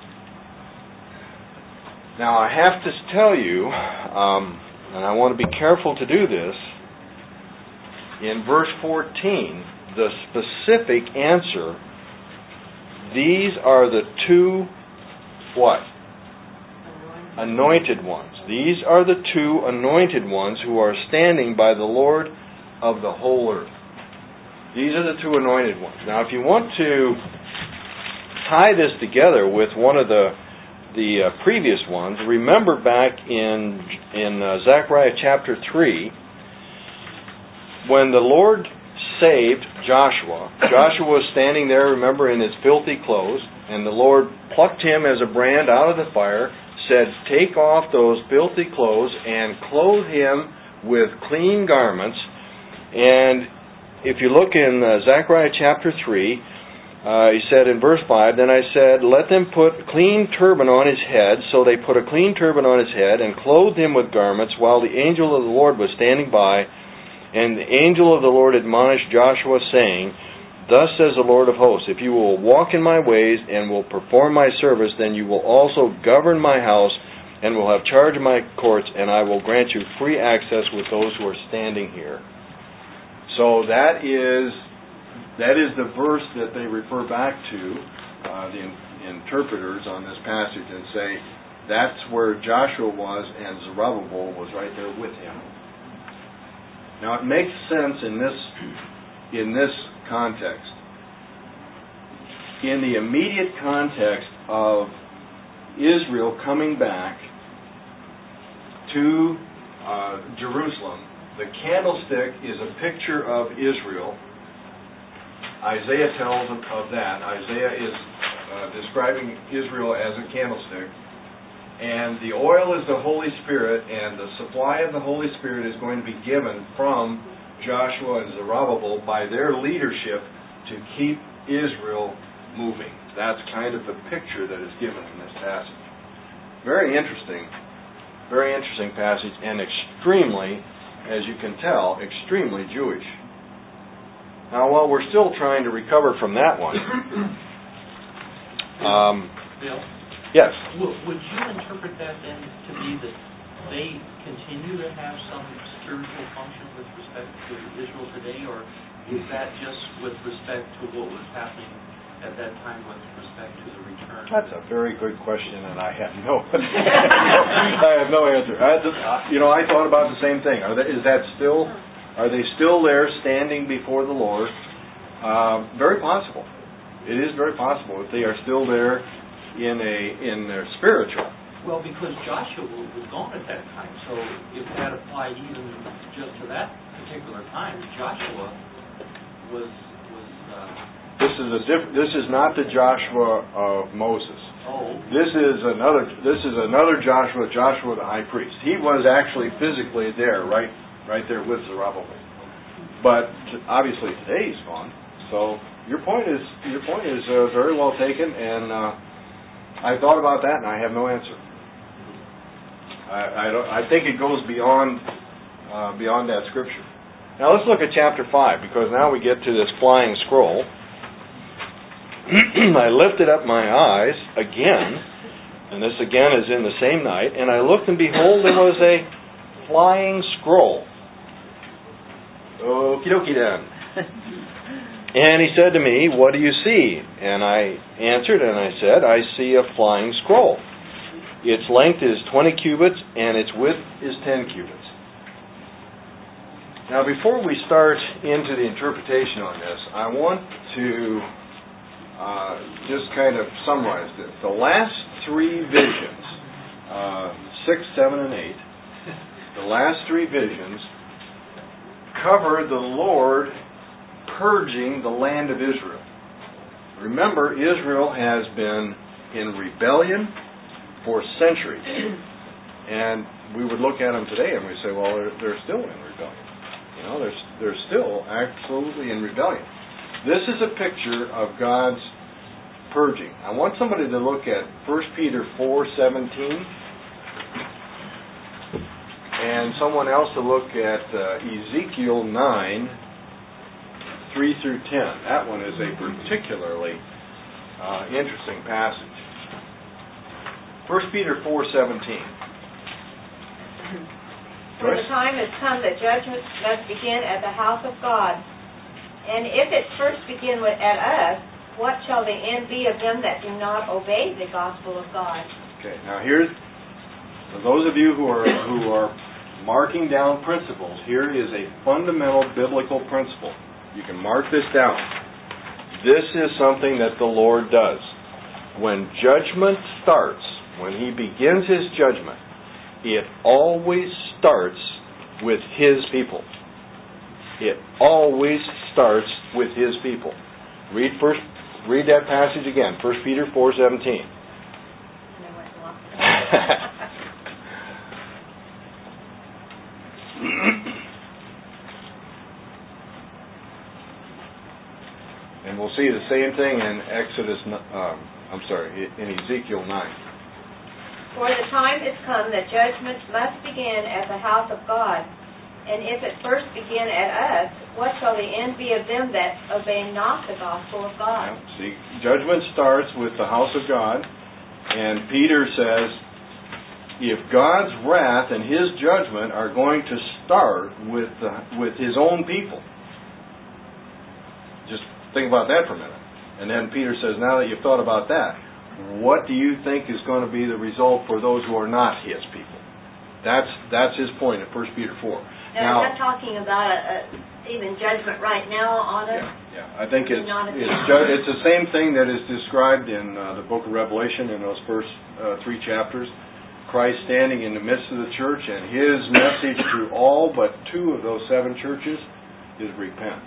Now I have to tell you, um, and I want to be careful to do this, in verse fourteen, the specific answer, these are the two, what? Anointed ones. These are the two anointed ones who are standing by the Lord of the whole earth. These are the two anointed ones. Now, if you want to tie this together with one of the the uh, previous ones, remember back in in uh, Zechariah chapter three, when the Lord saved Joshua. Joshua was standing there, remember, in his filthy clothes, and the Lord plucked him as a brand out of the fire, said, "Take off those filthy clothes and clothe him with clean garments." And if you look in uh, Zechariah chapter three, uh, he said in verse five, "Then I said, let them put a clean turban on his head." So they put a clean turban on his head and clothed him with garments, while the angel of the Lord was standing by. And the angel of the Lord admonished Joshua, saying, "Thus says the Lord of hosts, if you will walk in my ways and will perform my service, then you will also govern my house and will have charge of my courts, and I will grant you free access with those who are standing here." So that is that is the verse that they refer back to, uh, the in, interpreters on this passage, and say, That's where Joshua was, and Zerubbabel was right there with him. Now it makes sense in this in this context. In the immediate context of Israel coming back to uh, Jerusalem, the candlestick is a picture of Israel. Isaiah tells of that. Isaiah is uh, describing Israel as a candlestick. And the oil is the Holy Spirit, and the supply of the Holy Spirit is going to be given from Joshua and Zerubbabel by their leadership to keep Israel moving. That's kind of the picture that is given in this passage. Very interesting, very interesting passage, and extremely, as you can tell, extremely Jewish. Now, while we're still trying to recover from that one, um, Bill? Yes. Would, would you interpret that then to be that they continue to have some spiritual function with respect to Israel today, or is that just with respect to what was happening at that time with respect to the return? That's a very good question, and I have no, I have no answer. I, you know, I thought about the same thing. Are they, is that still? Are they still there, standing before the Lord? Uh, very possible. It is very possible that they are still there. In a in their spiritual. Well, because Joshua was gone at that time, so if that applied even just to that particular time, Joshua was was. Uh, this is a diff- This is not the Joshua of Moses. Oh. This is another. This is another Joshua. Joshua the high priest. He was actually physically there, right, right there with Zerubbabel. But obviously today he's gone. So your point is your point is uh, very well taken, and. Uh, I thought about that, and I have no answer. I, I, don't, I think it goes beyond uh, beyond that scripture. Now let's look at chapter five, because now we get to this flying scroll. I lifted up my eyes again, and this again is in the same night, and I looked, and behold, there was a flying scroll. Okie dokie then. And he said to me, "What do you see?" And I answered and I said, "I see a flying scroll. Its length is twenty cubits and its width is ten cubits." Now before we start into the interpretation on this, I want to uh, just kind of summarize this. The last three visions, uh, six, seven, and eight, the last three visions cover the Lord purging the land of Israel. Remember, Israel has been in rebellion for centuries. And we would look at them today and we say, well, they're, they're still in rebellion. You know, they're, they're still absolutely in rebellion. This is a picture of God's purging. I want somebody to look at First Peter four seventeen, and someone else to look at uh, Ezekiel nine three through ten. That one is a particularly uh, interesting passage. First Peter four seventeen. For the time has come that judgment must begin at the house of God. And if it first begin with, at us, what shall the end be of them that do not obey the gospel of God? Okay, now here's, for those of you who are who are marking down principles, here is a fundamental biblical principle. You can mark this down. This is something that the Lord does. When judgment starts, when He begins His judgment, it always starts with His people. It always starts with His people. Read first. Read that passage again. First Peter four seventeen. And we'll see the same thing in Exodus, um, I'm sorry, in Ezekiel nine. For the time is come that judgment must begin at the house of God. And if it first begin at us, what shall the end be of them that obey not the gospel of God? Yeah, see, judgment starts with the house of God. And Peter says, if God's wrath and His judgment are going to start with the, with His own people, just think about that for a minute. And then Peter says, now that you've thought about that, what do you think is going to be the result for those who are not His people? That's that's his point in First Peter four. Now, is that talking about a, a, even judgment right now on us? Yeah, yeah. I think it's Not it's, ju- it's the same thing that is described in uh, the book of Revelation in those first uh, three chapters. Christ standing in the midst of the church, and His message to all but two of those seven churches is repent.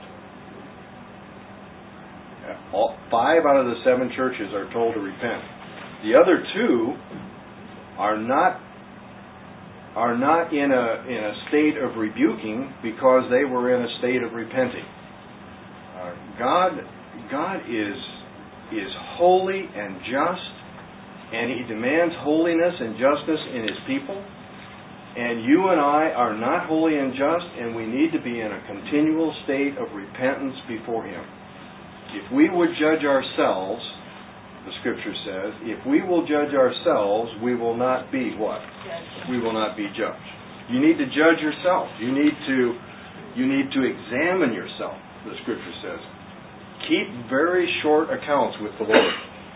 All, five out of the seven churches are told to repent. The other two are not are not in a in a state of rebuking because they were in a state of repenting. Uh, God God is is holy and just, and He demands holiness and justice in His people. And you and I are not holy and just, and we need to be in a continual state of repentance before Him. If we would judge ourselves, the Scripture says, if we will judge ourselves, we will not be what? We will not be judged. You need to judge yourself. You need to you need to examine yourself, the Scripture says. Keep very short accounts with the Lord.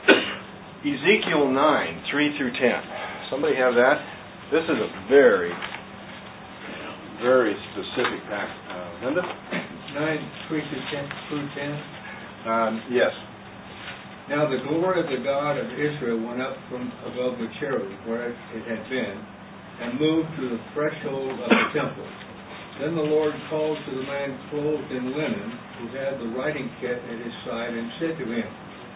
Ezekiel nine, three through ten. Somebody have that? This is a very, very specific passage. Uh, Linda? nine, three through ten. Um, yes. Now the glory of the God of Israel went up from above the cherub where it had been, and moved to the threshold of the temple. Then the Lord called to the man clothed in linen, who had the writing kit at his side, and said to him,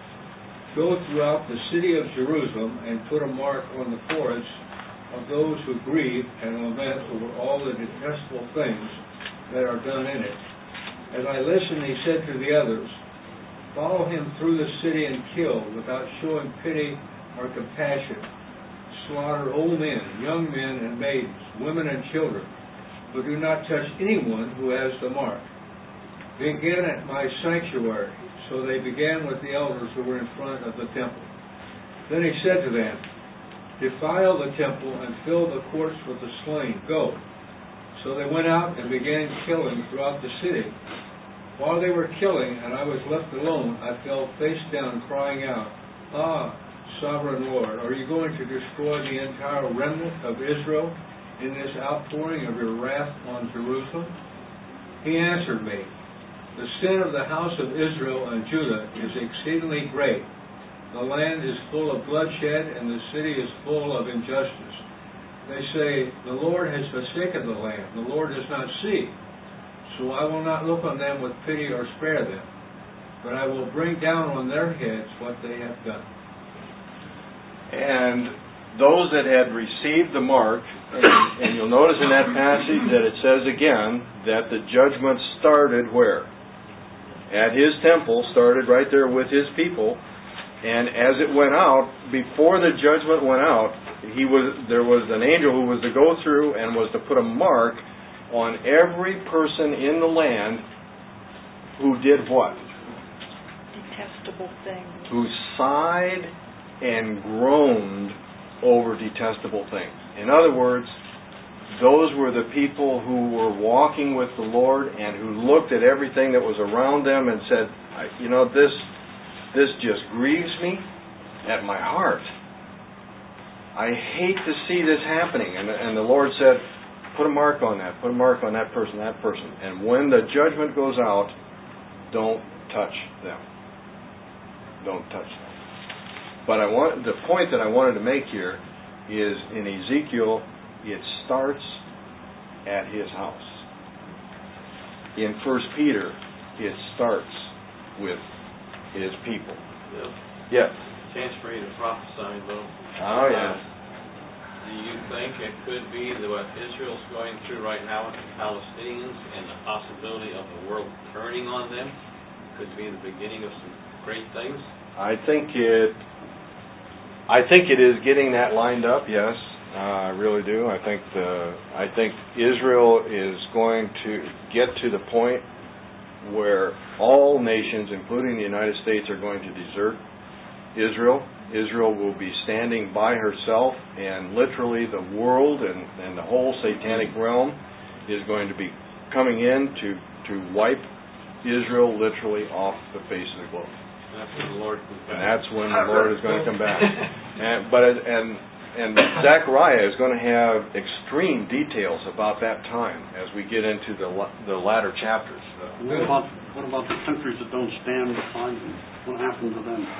Go throughout the city of Jerusalem, and put a mark on the foreheads of those who grieve and lament over all the detestable things that are done in it. As I listened, he said to the others, Follow him through the city and kill, without showing pity or compassion. Slaughter old men, young men and maidens, women and children, but do not touch anyone who has the mark. Begin at my sanctuary. So they began with the elders who were in front of the temple. Then he said to them, Defile the temple and fill the courts with the slain. Go. So they went out and began killing throughout the city. While they were killing, and I was left alone, I fell face down, crying out, Ah, sovereign Lord, are you going to destroy the entire remnant of Israel in this outpouring of your wrath on Jerusalem? He answered me, The sin of the house of Israel and Judah is exceedingly great. The land is full of bloodshed, and the city is full of injustice. They say, The Lord has forsaken the land, the Lord does not see. So I will not look on them with pity or spare them, but I will bring down on their heads what they have done. And those that had received the mark, and, and you'll notice in that passage that it says again that the judgment started where? At His temple, started right there with His people, and as it went out, before the judgment went out, he was there was an angel who was to go through and was to put a mark on every person in the land who did what? Detestable things. Who sighed and groaned over detestable things. In other words, those were the people who were walking with the Lord and who looked at everything that was around them and said, you know, this this just grieves me at my heart. I hate to see this happening. And, and the Lord said, put a mark on that. Put a mark on that person, that person. And when the judgment goes out, don't touch them. Don't touch them. But I want the point that I wanted to make here is in Ezekiel, it starts at His house. In First Peter, it starts with His people. Yeah. Yes. Chance for you to prophesy, though. Oh, yeah. Do you think it could be that what Israel's going through right now with the Palestinians and the possibility of the world turning on them could be the beginning of some great things? I think it. I think it is getting that lined up. Yes, uh, I really do. I think the. I think Israel is going to get to the point where all nations, including the United States, are going to desert Israel. Israel will be standing by herself, and literally the world and, and the whole satanic realm is going to be coming in to, to wipe Israel literally off the face of the globe. That's when the Lord comes back. And that's when the Lord is going to come back. And but it, and and Zechariah is going to have extreme details about that time as we get into the the latter chapters. What about what about the countries that don't stand behind them? What happens to them?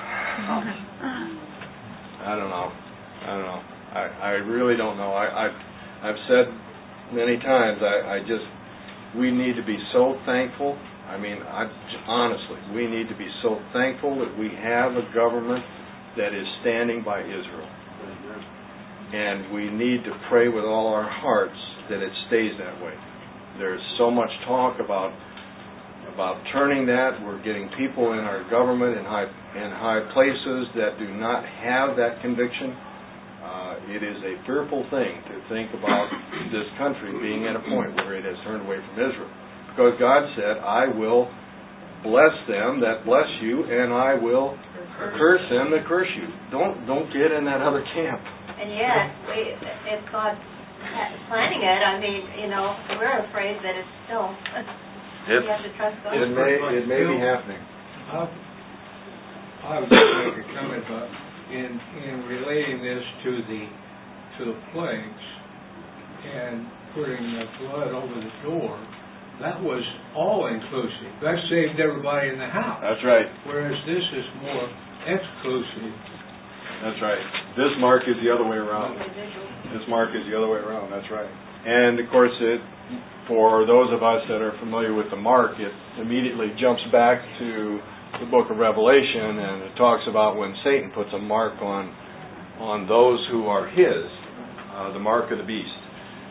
I don't know. I don't know. I, I really don't know. I, I've I've said many times. I, I just we need to be so thankful. I mean, I, honestly, we need to be so thankful that we have a government that is standing by Israel. And we need to pray with all our hearts that it stays that way. There's so much talk about about turning that. We're getting people in our government in high in high places that do not have that conviction. Uh, it is a fearful thing to think about this country being at a point where it has turned away from Israel. Because God said, I will bless them that bless you, and I will curse them that curse you. Don't don't get in that other camp. And yet, we, if God's planning it, I mean, you know, we're afraid that it's still, It's, we have to trust God. it may it may be happening. I I would just make a comment about in in relating this to the to the plagues and putting the blood over the door. That was all inclusive. That saved everybody in the house. That's right. Whereas this is more exclusive. That's right. This mark is the other way around. This mark is the other way around. That's right. And of course, it for those of us that are familiar with the mark, it immediately jumps back to the book of Revelation, and it talks about when Satan puts a mark on on those who are his, uh, the mark of the beast.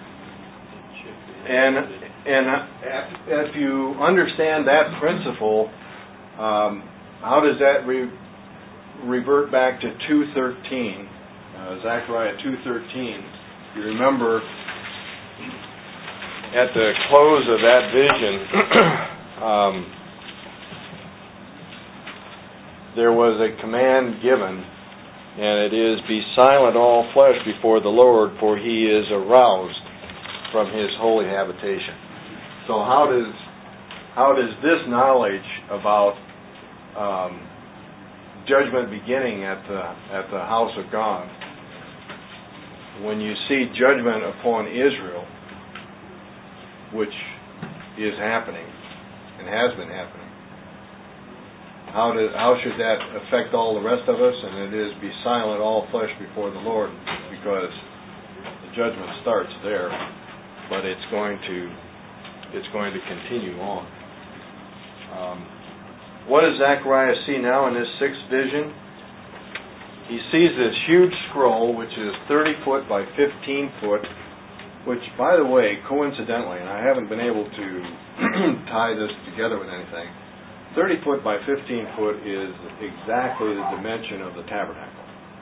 And and if you understand that principle, um, how does that re- revert back to two thirteen? Uh, Zechariah two thirteen. You remember at the close of that vision, um, there was a command given, and it is, "Be silent, all flesh, before the Lord, for He is aroused from His holy habitation." So how does how does this knowledge about um, judgment beginning at the at the house of God, when you see judgment upon Israel, which is happening and has been happening, how does how should that affect all the rest of us? And it is, "Be silent, all flesh, before the Lord," because the judgment starts there, but it's going to it's going to continue on. Um, what does Zechariah see now in this sixth vision? He sees this huge scroll, which is thirty foot by fifteen foot, which, by the way, coincidentally, and I haven't been able to tie this together with anything, thirty foot by fifteen foot is exactly the dimension of the tabernacle.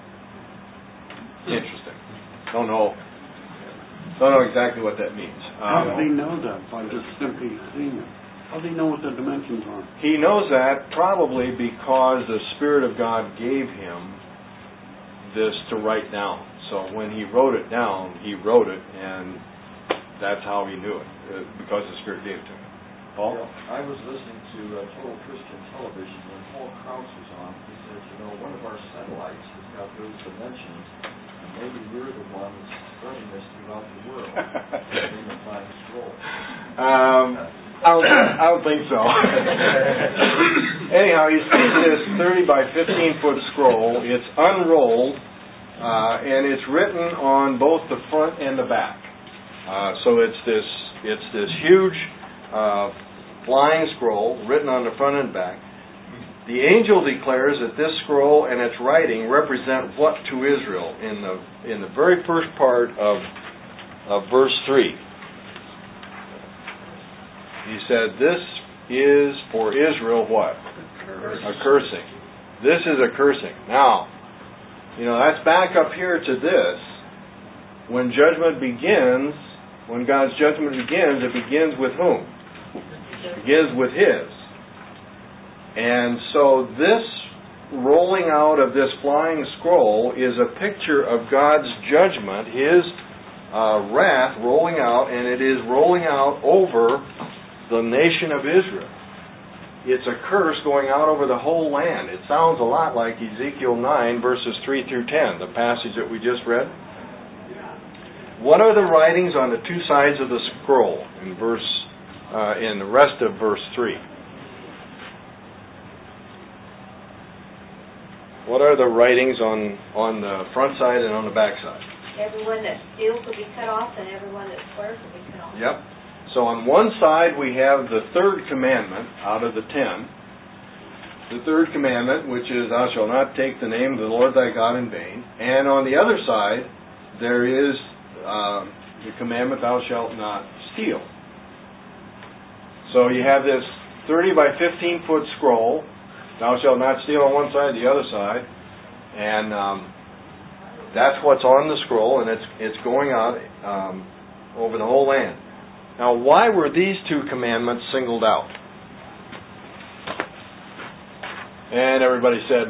Interesting. Don't know. Don't know exactly what that means. How Um, do they know that by just simply seeing it? How do they know what the dimensions are? He knows that probably because the Spirit of God gave him this to write down. So when he wrote it down, he wrote it, and that's how he knew it, uh, because the Spirit gave it to him. Paul? Yeah, I was listening to uh, Total Christian Television when Paul Krauss was on. He said, you know, one of our satellites has got those dimensions, and maybe we're the ones spreading this throughout the world in the flying scroll. Um, I don't, I don't think so. Anyhow, you see this thirty by fifteen foot scroll. It's unrolled, uh, and it's written on both the front and the back. Uh, so it's this it's this huge uh, flying scroll written on the front and back. The angel declares that this scroll and its writing represent what to Israel in the in the very first part of of verse three. He said, "This is for Israel what? A cursing. This is a cursing." Now, you know, that's back up here to this. When judgment begins, when God's judgment begins, it begins with whom? It begins with His. And so this rolling out of this flying scroll is a picture of God's judgment, His uh, wrath rolling out, and it is rolling out over the nation of Israel. it's a curse going out over the whole land. It sounds a lot like Ezekiel nine, verses three through ten, the passage that we just read. What are the writings on the two sides of the scroll in verse, uh, in the rest of verse three? What are the writings on, on the front side and on the back side? Everyone that steals will be cut off, and everyone that swears will be cut off. Yep. So on one side we have the third commandment out of the ten. The third commandment, which is, thou shalt not take the name of the Lord thy God in vain. And on the other side, there is uh, the commandment, thou shalt not steal. So you have this thirty by fifteen foot scroll, thou shalt not steal on one side, the other side. And um, that's what's on the scroll, and it's, it's going out um, over the whole land. Now, why were these two commandments singled out? And everybody said,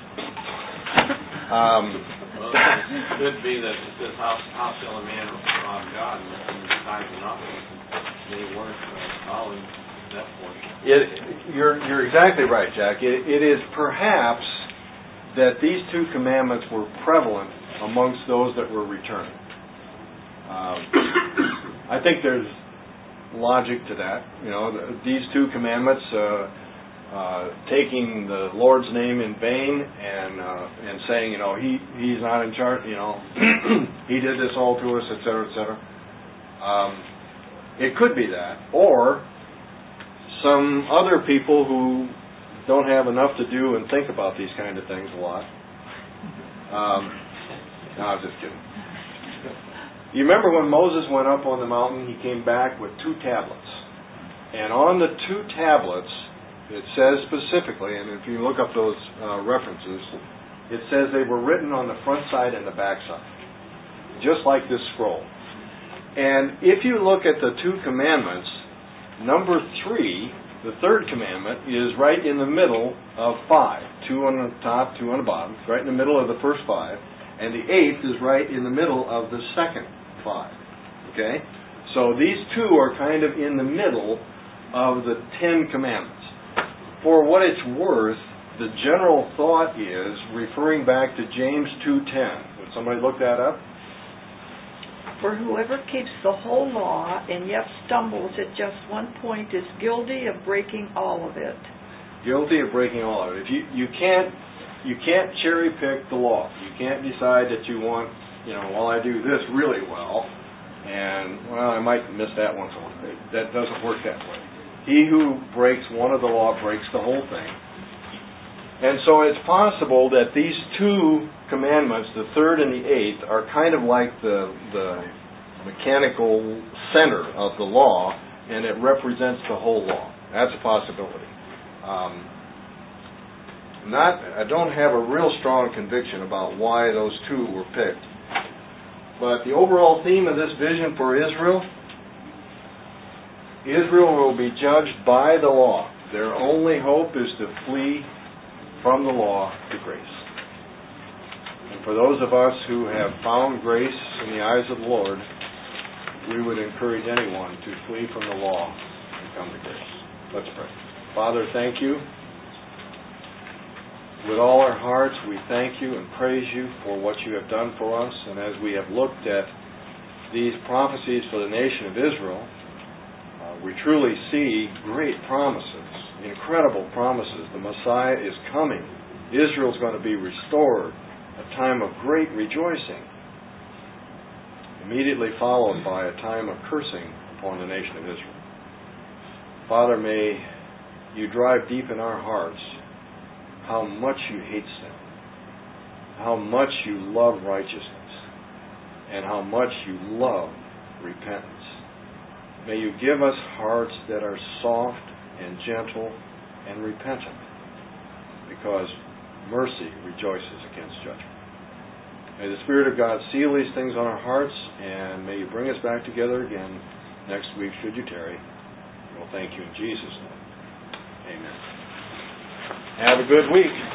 um, well, it could be that it says, how, how shall a man rob God? And the times are not, they weren't uh, following that portion. It, you're, you're exactly right, Jack. It, it is perhaps that these two commandments were prevalent amongst those that were returning. Um, I think there's logic to that. You know, the, these two commandments, uh, uh, taking the Lord's name in vain and uh, and saying, you know, he he's not in charge. You know, he did this all to us, et cetera, et cetera. Um, it could be that, or some other people who don't have enough to do and think about these kind of things a lot. Um, no, I was just kidding. You remember when Moses went up on the mountain, he came back with two tablets. And on the two tablets, it says specifically, and if you look up those uh, references, it says they were written on the front side and the back side, just like this scroll. And if you look at the two commandments, number three, the third commandment, is right in the middle of five. Two on the top, two on the bottom. It's right in the middle of the first five. And the eighth is right in the middle of the second five. Okay? So these two are kind of in the middle of the Ten Commandments. For what it's worth, the general thought is, referring back to James two ten. Would somebody look that up? For whoever keeps the whole law and yet stumbles at just one point is guilty of breaking all of it. Guilty of breaking all of it. If you, you can't you can't cherry pick the law. You can't decide that you want, you know, well, I do this really well, and, well, I might miss that once in a while. That doesn't work that way. He who breaks one of the law breaks the whole thing. And so it's possible that these two commandments, the third and the eighth, are kind of like the, the mechanical center of the law, and it represents the whole law. That's a possibility. Um, not, I don't have a real strong conviction about why those two were picked. But the overall theme of this vision for Israel, Israel will be judged by the law. Their only hope is to flee from the law to grace. And for those of us who have found grace in the eyes of the Lord, we would encourage anyone to flee from the law and come to grace. Let's pray. Father, thank you. With all our hearts, we thank you and praise you for what you have done for us. And as we have looked at these prophecies for the nation of Israel, uh, we truly see great promises, incredible promises. The Messiah is coming. Israel is going to be restored, a time of great rejoicing, immediately followed by a time of cursing upon the nation of Israel. Father, may you drive deep in our hearts how much you hate sin, how much you love righteousness, and how much you love repentance. May you give us hearts that are soft and gentle and repentant, because mercy rejoices against judgment. May the Spirit of God seal these things on our hearts, and may you bring us back together again next week, should you tarry. We'll thank you in Jesus' name. Amen. Have a good week.